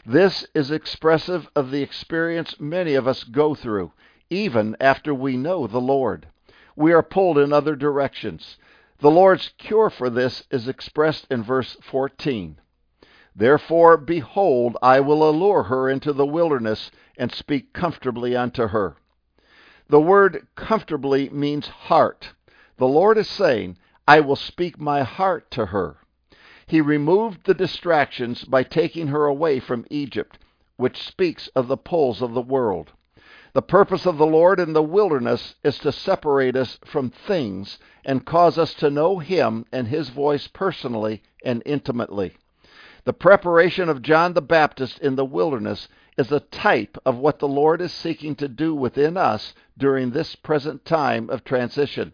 This is expressive of the experience many of us go through, even after we know the Lord. We are pulled in other directions. The Lord's cure for this is expressed in verse fourteen. Therefore, behold, I will allure her into the wilderness and speak comfortably unto her. The word comfortably means heart. The Lord is saying, I will speak my heart to her. He removed the distractions by taking her away from Egypt, which speaks of the pulls of the world. The purpose of the Lord in the wilderness is to separate us from things and cause us to know Him and His voice personally and intimately. The preparation of John the Baptist in the wilderness is a type of what the Lord is seeking to do within us during this present time of transition.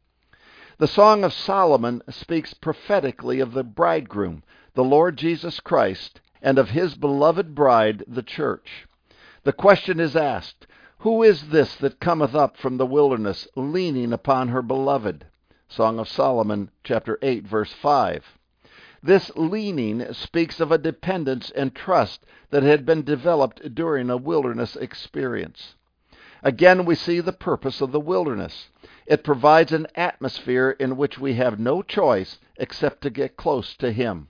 The Song of Solomon speaks prophetically of the bridegroom, the Lord Jesus Christ, and of His beloved bride, the church. The question is asked, who is this that cometh up from the wilderness, leaning upon her beloved? Song of Solomon, chapter eight, verse five. This leaning speaks of a dependence and trust that had been developed during a wilderness experience. Again, we see the purpose of the wilderness. It provides an atmosphere in which we have no choice except to get close to Him.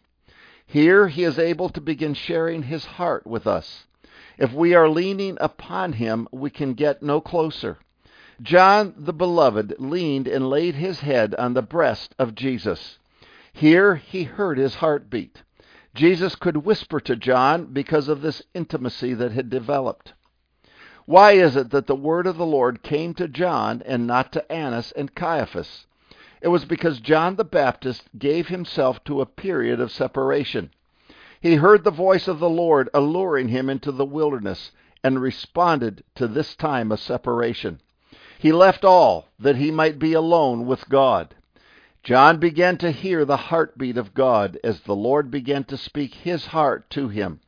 Here He is able to begin sharing His heart with us. If we are leaning upon Him, we can get no closer. John the Beloved leaned and laid his head on the breast of Jesus. Here he heard His heartbeat. Jesus could whisper to John because of this intimacy that had developed. Why is it that the word of the Lord came to John and not to Annas and Caiaphas? It was because John the Baptist gave himself to a period of separation. He heard the voice of the Lord alluring him into the wilderness and responded to this time of separation. He left all that he might be alone with God. John began to hear the heartbeat of God as the Lord began to speak His heart to him.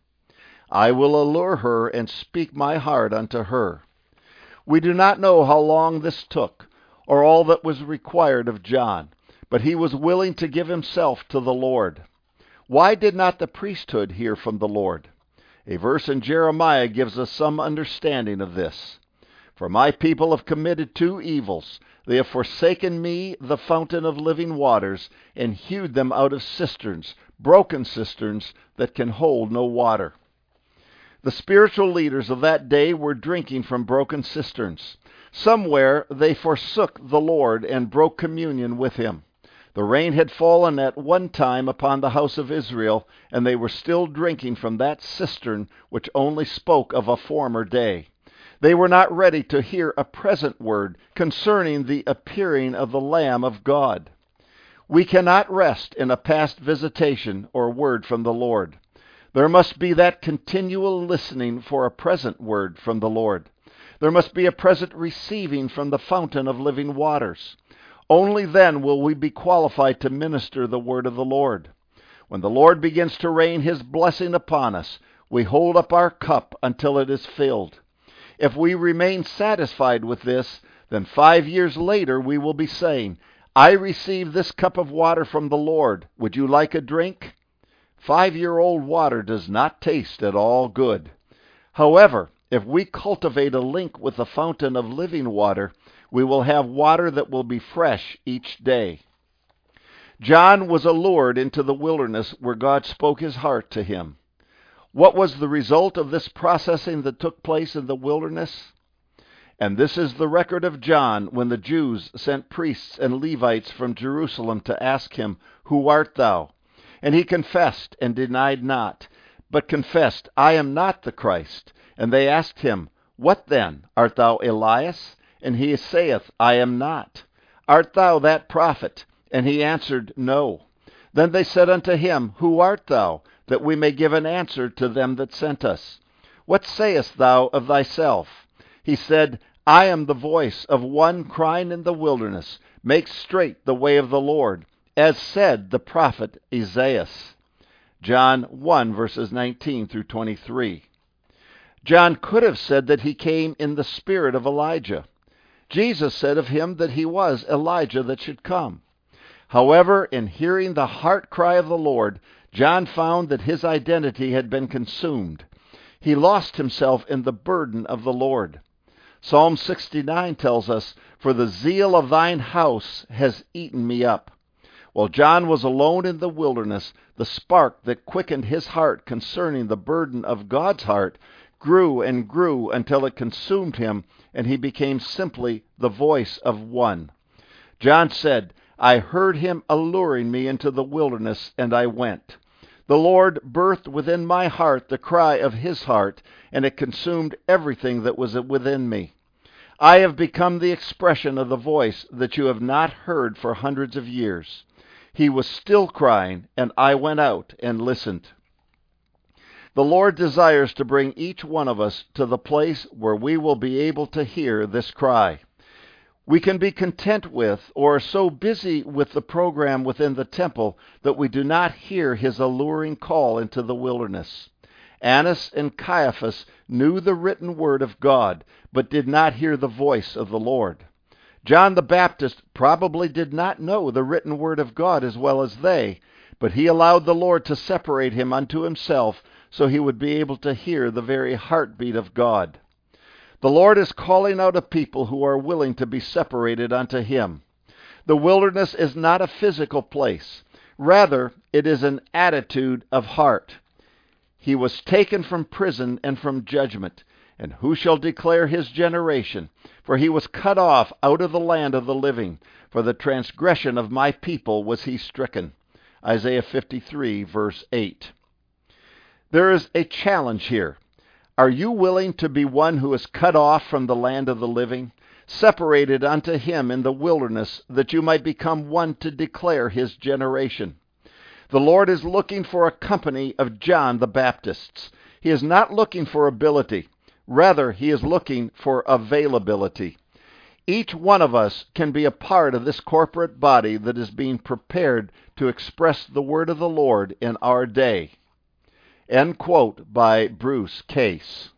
I will allure her and speak my heart unto her. We do not know how long this took or all that was required of John, but he was willing to give himself to the Lord. Why did not the priesthood hear from the Lord? A verse in Jeremiah gives us some understanding of this. For my people have committed two evils. They have forsaken me, the fountain of living waters, and hewed them out of cisterns, broken cisterns that can hold no water. The spiritual leaders of that day were drinking from broken cisterns. Somewhere they forsook the Lord and broke communion with Him. The rain had fallen at one time upon the house of Israel, and they were still drinking from that cistern which only spoke of a former day. They were not ready to hear a present word concerning the appearing of the Lamb of God. We cannot rest in a past visitation or word from the Lord. There must be that continual listening for a present word from the Lord. There must be a present receiving from the fountain of living waters. Only then will we be qualified to minister the word of the Lord. When the Lord begins to rain His blessing upon us, we hold up our cup until it is filled. If we remain satisfied with this, then five years later we will be saying, I received this cup of water from the Lord. Would you like a drink? Five-year-old water does not taste at all good. However, if we cultivate a link with the fountain of living water, we will have water that will be fresh each day. John was allured into the wilderness where God spoke His heart to him. What was the result of this processing that took place in the wilderness? And this is the record of John when the Jews sent priests and Levites from Jerusalem to ask him, Who art thou? And he confessed and denied not, but confessed, I am not the Christ. And they asked him, What then? Art thou Elias? And he saith, I am not. Art thou that prophet? And he answered, No. Then they said unto him, Who art thou? That we may give an answer to them that sent us. What sayest thou of thyself? He said, I am the voice of one crying in the wilderness, Make straight the way of the Lord, as said the prophet Isaiah. John one, verses nineteen through twenty-three. John could have said that he came in the spirit of Elijah. Jesus said of him that he was Elijah that should come. However, in hearing the heart cry of the Lord, John found that his identity had been consumed. He lost himself in the burden of the Lord. Psalm sixty-nine tells us, "For the zeal of thine house has eaten me up." While John was alone in the wilderness, the spark that quickened his heart concerning the burden of God's heart grew and grew until it consumed him, and he became simply the voice of one. John said, "I heard him alluring me into the wilderness, and I went." The Lord birthed within my heart the cry of his heart, and it consumed everything that was within me. I have become the expression of the voice that you have not heard for hundreds of years. He was still crying, and I went out and listened. The Lord desires to bring each one of us to the place where we will be able to hear this cry. We can be content with, or so busy with the program within the temple, that we do not hear his alluring call into the wilderness. Annas and Caiaphas knew the written word of God, but did not hear the voice of the Lord. John the Baptist probably did not know the written word of God as well as they, but he allowed the Lord to separate him unto himself so he would be able to hear the very heartbeat of God. The Lord is calling out a people who are willing to be separated unto him. The wilderness is not a physical place. Rather, it is an attitude of heart. He was taken from prison and from judgment. And who shall declare his generation? For he was cut off out of the land of the living. For the transgression of my people was he stricken. Isaiah fifty-three, verse eight. There is a challenge here. Are you willing to be one who is cut off from the land of the living, separated unto him in the wilderness, that you might become one to declare his generation? The Lord is looking for a company of John the Baptists. He is not looking for ability. Rather, he is looking for availability. Each one of us can be a part of this corporate body that is being prepared to express the word of the Lord in our day. End quote by Bruce Case.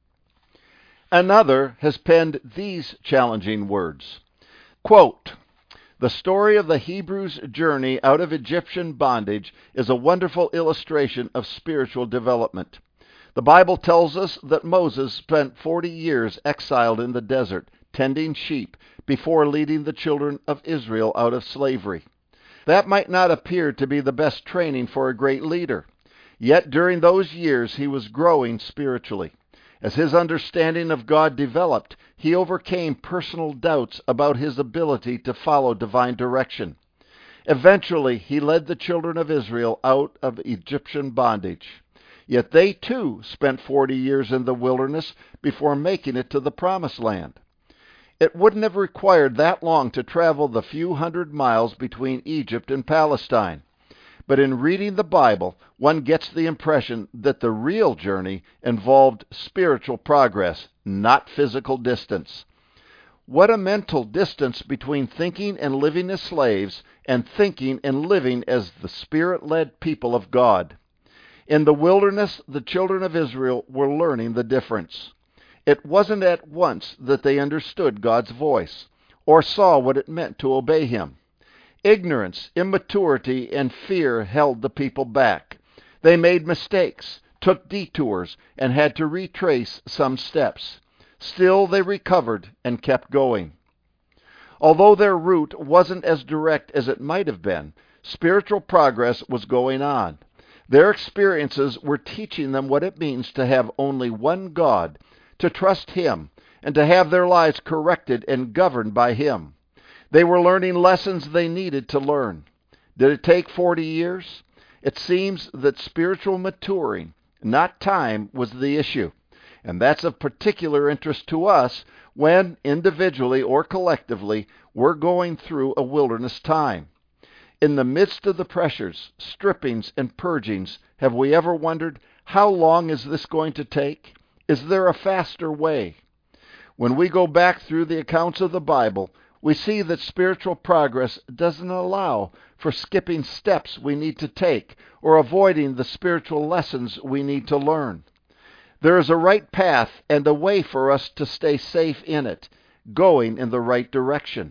Another has penned these challenging words. Quote, "The story of the Hebrews' journey out of Egyptian bondage is a wonderful illustration of spiritual development. The Bible tells us that Moses spent forty years exiled in the desert, tending sheep, before leading the children of Israel out of slavery. That might not appear to be the best training for a great leader. Yet during those years he was growing spiritually. As his understanding of God developed, he overcame personal doubts about his ability to follow divine direction. Eventually, he led the children of Israel out of Egyptian bondage. Yet they too spent forty years in the wilderness before making it to the Promised Land. It wouldn't have required that long to travel the few hundred miles between Egypt and Palestine. But in reading the Bible, one gets the impression that the real journey involved spiritual progress, not physical distance. What a mental distance between thinking and living as slaves and thinking and living as the Spirit-led people of God. In the wilderness, the children of Israel were learning the difference. It wasn't at once that they understood God's voice or saw what it meant to obey him. Ignorance, immaturity, and fear held the people back. They made mistakes, took detours, and had to retrace some steps. Still, they recovered and kept going. Although their route wasn't as direct as it might have been, spiritual progress was going on. Their experiences were teaching them what it means to have only one God, to trust him, and to have their lives corrected and governed by him. They were learning lessons they needed to learn. Did it take forty years? It seems that spiritual maturing, not time, was the issue. And that's of particular interest to us when, individually or collectively, we're going through a wilderness time. In the midst of the pressures, strippings, and purgings, have we ever wondered, how long is this going to take? Is there a faster way? When we go back through the accounts of the Bible, we see that spiritual progress doesn't allow for skipping steps we need to take or avoiding the spiritual lessons we need to learn. There is a right path and a way for us to stay safe in it, going in the right direction."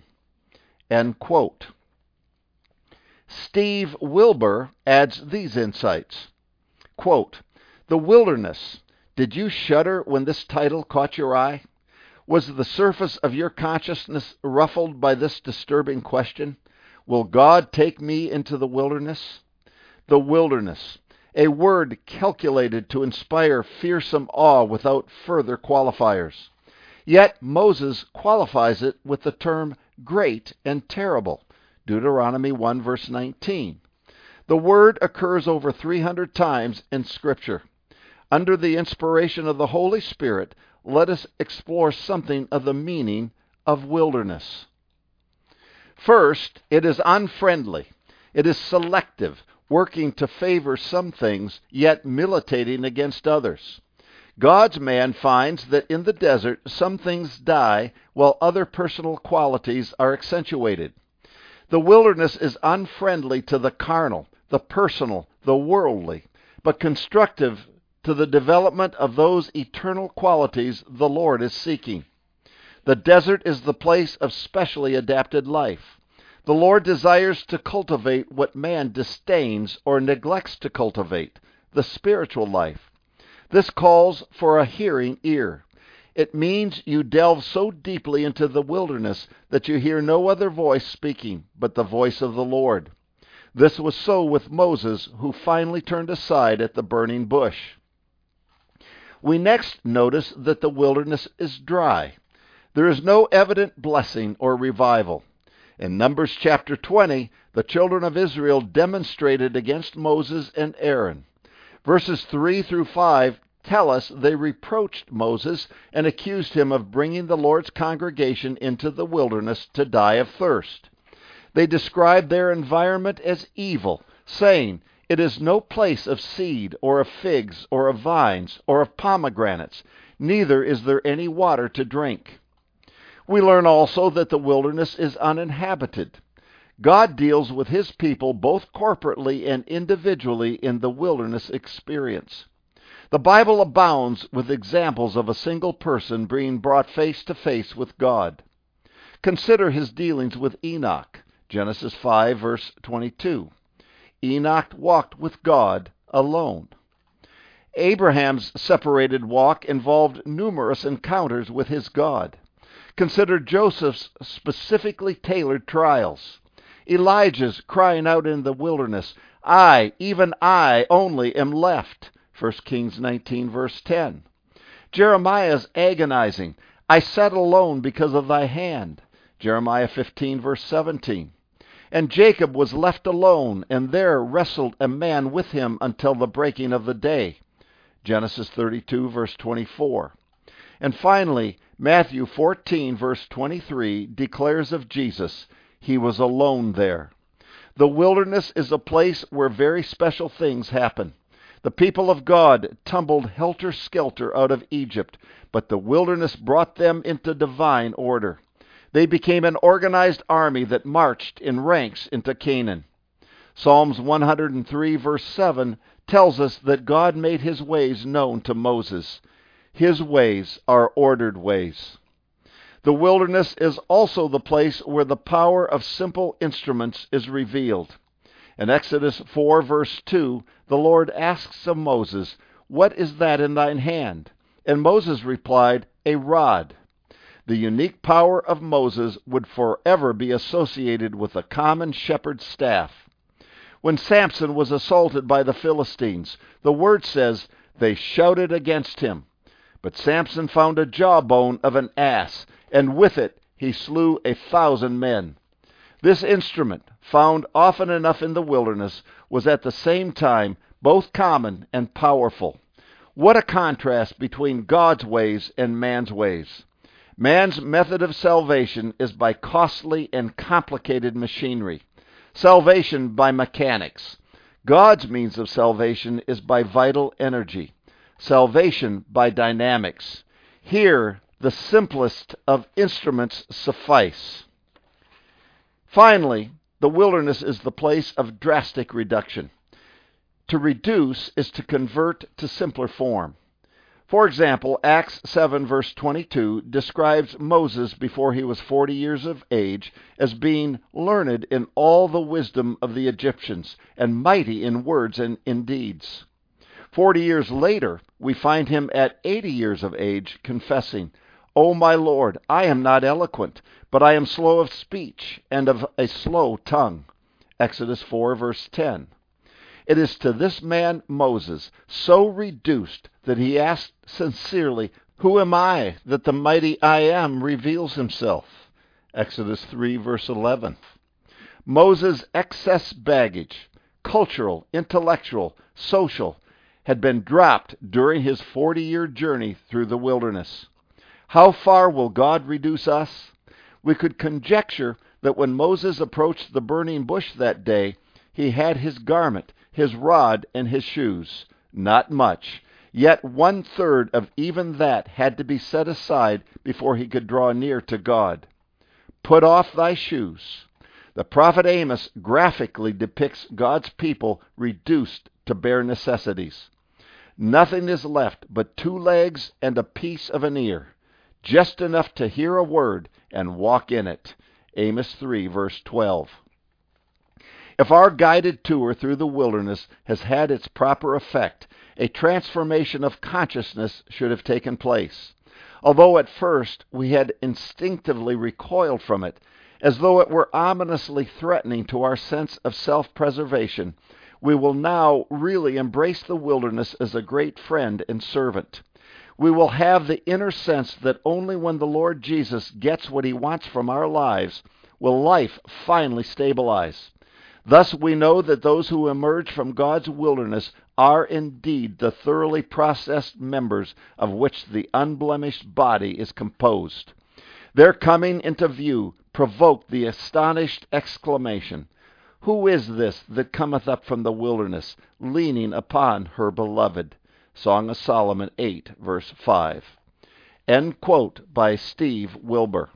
End quote. Steve Wilbur adds these insights. Quote, "The wilderness, Did you shudder when this title caught your eye? Was the surface of your consciousness ruffled by this disturbing question? Will God take me into the wilderness? The wilderness, a word calculated to inspire fearsome awe without further qualifiers. Yet Moses qualifies it with the term great and terrible, Deuteronomy one verse nineteen. The word occurs over three hundred times in Scripture. Under the inspiration of the Holy Spirit, let us explore something of the meaning of wilderness. First, it is unfriendly. It is selective, working to favor some things, yet militating against others. God's man finds that in the desert some things die while other personal qualities are accentuated. The wilderness is unfriendly to the carnal, the personal, the worldly, but constructive to the development of those eternal qualities the Lord is seeking. The desert is the place of specially adapted life. The Lord desires to cultivate what man disdains or neglects to cultivate, the spiritual life. This calls for a hearing ear. It means you delve so deeply into the wilderness that you hear no other voice speaking but the voice of the Lord. This was so with Moses, who finally turned aside at the burning bush. We next notice that the wilderness is dry. There is no evident blessing or revival. In Numbers chapter twenty, the children of Israel demonstrated against Moses and Aaron. Verses three through five tell us they reproached Moses and accused him of bringing the Lord's congregation into the wilderness to die of thirst. They described their environment as evil, saying, "It is no place of seed, or of figs, or of vines, or of pomegranates, neither is there any water to drink." We learn also that the wilderness is uninhabited. God deals with his people both corporately and individually in the wilderness experience. The Bible abounds with examples of a single person being brought face to face with God. Consider his dealings with Enoch, Genesis five, verse twenty-two. Enoch walked with God alone. Abraham's separated walk involved numerous encounters with his God. Consider Joseph's specifically tailored trials. Elijah's crying out in the wilderness, "I, even I only am left," First Kings nineteen, verse ten. Jeremiah's agonizing, "I sat alone because of thy hand," Jeremiah fifteen, verse seventeen. And Jacob was left alone, and there wrestled a man with him until the breaking of the day, Genesis thirty-two, verse twenty-four. And finally, Matthew fourteen, verse twenty-three declares of Jesus, he was alone there. The wilderness is a place where very special things happen. The people of God tumbled helter-skelter out of Egypt, but the wilderness brought them into divine order. They became an organized army that marched in ranks into Canaan. Psalms one hundred three, verse seven tells us that God made his ways known to Moses. His ways are ordered ways. The wilderness is also the place where the power of simple instruments is revealed. In Exodus four, verse two, the Lord asks of Moses, "What is that in thine hand?" And Moses replied, "A rod." The unique power of Moses would forever be associated with a common shepherd's staff. When Samson was assaulted by the Philistines, the word says, "They shouted against him." But Samson found a jawbone of an ass, and with it he slew a thousand men. This instrument, found often enough in the wilderness, was at the same time both common and powerful. What a contrast between God's ways and man's ways. Man's method of salvation is by costly and complicated machinery. Salvation by mechanics. God's means of salvation is by vital energy. Salvation by dynamics. Here, the simplest of instruments suffice. Finally, the wilderness is the place of drastic reduction. To reduce is to convert to simpler form. For example, Acts seven, verse twenty-two describes Moses before he was forty years of age as being learned in all the wisdom of the Egyptians and mighty in words and in deeds. Forty years later, we find him at eighty years of age confessing, "O my Lord, I am not eloquent, but I am slow of speech and of a slow tongue." Exodus four, verse ten. It is to this man Moses, so reduced that he asked sincerely, "Who am I that the mighty I Am reveals himself?" Exodus three, verse eleven. Moses' excess baggage, cultural, intellectual, social, had been dropped during his forty-year journey through the wilderness. How far will God reduce us? We could conjecture that when Moses approached the burning bush that day, he had his garment, his rod, and his shoes. Not much. Yet one-third of even that had to be set aside before he could draw near to God. Put off thy shoes. The prophet Amos graphically depicts God's people reduced to bare necessities. Nothing is left but two legs and a piece of an ear, just enough to hear a word and walk in it. Amos three, verse twelve. If our guided tour through the wilderness has had its proper effect, a transformation of consciousness should have taken place. Although at first we had instinctively recoiled from it, as though it were ominously threatening to our sense of self-preservation, we will now really embrace the wilderness as a great friend and servant. We will have the inner sense that only when the Lord Jesus gets what he wants from our lives will life finally stabilize. Thus we know that those who emerge from God's wilderness are indeed the thoroughly processed members of which the unblemished body is composed. Their coming into view provoked the astonished exclamation, "Who is this that cometh up from the wilderness, leaning upon her beloved?" Song of Solomon eight, verse five. End quote by Steve Wilbur.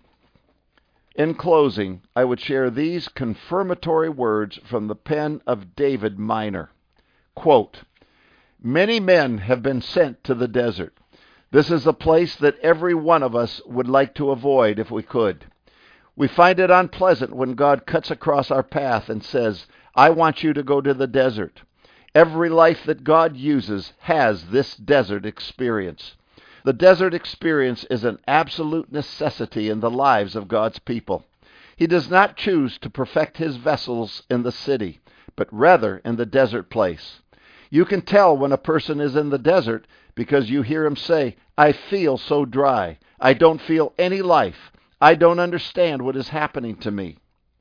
In closing, I would share these confirmatory words from the pen of David Minor. Quote, "Many men have been sent to the desert. This is a place that every one of us would like to avoid if we could. We find it unpleasant when God cuts across our path and says, 'I want you to go to the desert.' Every life that God uses has this desert experience. The desert experience is an absolute necessity in the lives of God's people. He does not choose to perfect his vessels in the city, but rather in the desert place. You can tell when a person is in the desert because you hear him say, 'I feel so dry. I don't feel any life. I don't understand what is happening to me.'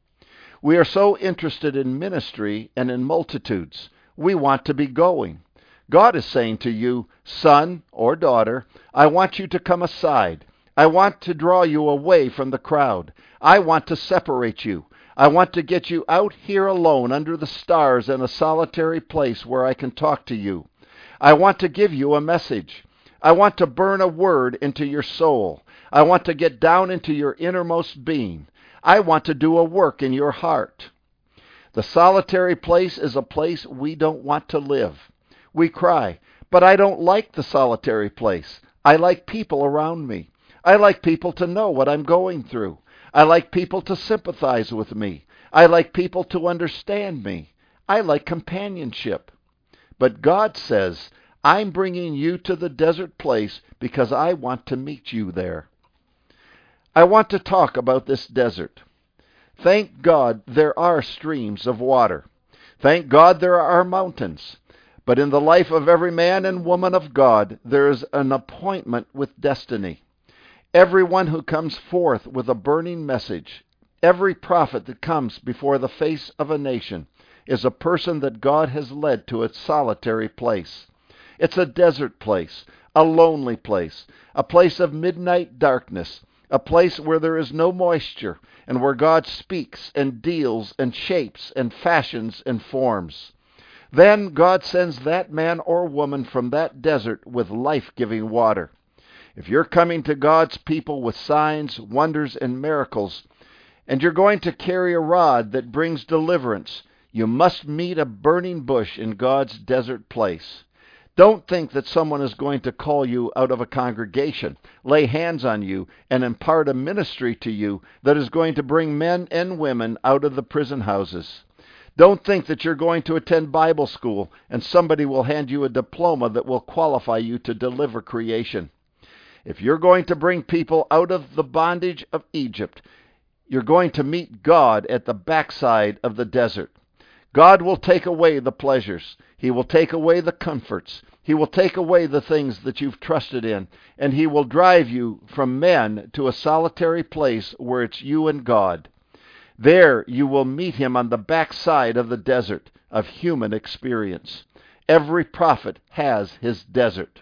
We are so interested in ministry and in multitudes. We want to be going. God is saying to you, 'Son or daughter, I want you to come aside. I want to draw you away from the crowd. I want to separate you. I want to get you out here alone under the stars in a solitary place where I can talk to you. I want to give you a message. I want to burn a word into your soul. I want to get down into your innermost being. I want to do a work in your heart.' The solitary place is a place we don't want to live. We cry, 'But I don't like the solitary place. I like people around me. I like people to know what I'm going through. I like people to sympathize with me. I like people to understand me. I like companionship.' But God says, 'I'm bringing you to the desert place because I want to meet you there.' I want to talk about this desert. Thank God there are streams of water. Thank God there are mountains. But in the life of every man and woman of God, there is an appointment with destiny. Everyone who comes forth with a burning message, every prophet that comes before the face of a nation, is a person that God has led to a solitary place. It's a desert place, a lonely place, a place of midnight darkness, a place where there is no moisture, and where God speaks and deals and shapes and fashions and forms. Then God sends that man or woman from that desert with life-giving water. If you're coming to God's people with signs, wonders, and miracles, and you're going to carry a rod that brings deliverance, you must meet a burning bush in God's desert place. Don't think that someone is going to call you out of a congregation, lay hands on you, and impart a ministry to you that is going to bring men and women out of the prison houses. Don't think that you're going to attend Bible school and somebody will hand you a diploma that will qualify you to deliver creation. If you're going to bring people out of the bondage of Egypt, you're going to meet God at the backside of the desert. God will take away the pleasures. He will take away the comforts. He will take away the things that you've trusted in, and He will drive you from men to a solitary place where it's you and God. There you will meet Him on the backside of the desert of human experience. Every prophet has his desert.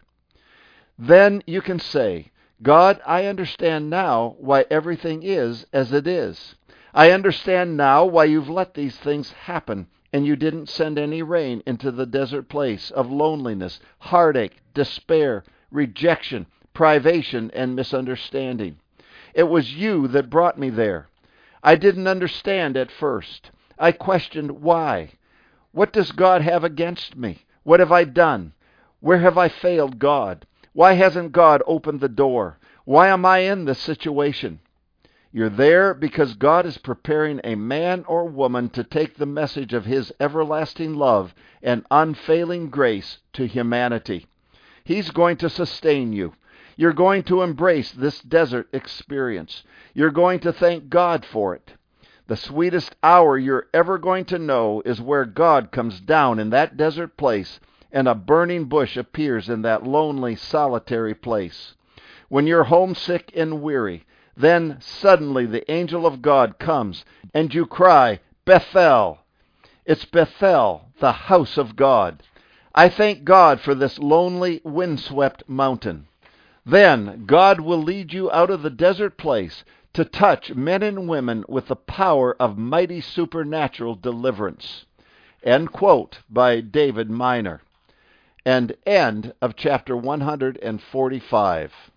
Then you can say, God, I understand now why everything is as it is. I understand now why you've let these things happen, and you didn't send any rain into the desert place of loneliness, heartache, despair, rejection, privation, and misunderstanding. It was you that brought me there. I didn't understand at first. I questioned why. What does God have against me? What have I done? Where have I failed God? Why hasn't God opened the door? Why am I in this situation? You're there because God is preparing a man or woman to take the message of His everlasting love and unfailing grace to humanity. He's going to sustain you. You're going to embrace this desert experience. You're going to thank God for it. The sweetest hour you're ever going to know is where God comes down in that desert place and a burning bush appears in that lonely, solitary place. When you're homesick and weary, then suddenly the angel of God comes and you cry, Bethel. It's Bethel, the house of God. I thank God for this lonely, windswept mountain. Then God will lead you out of the desert place to touch men and women with the power of mighty supernatural deliverance. End quote by David Miner. And end of chapter one hundred forty-five.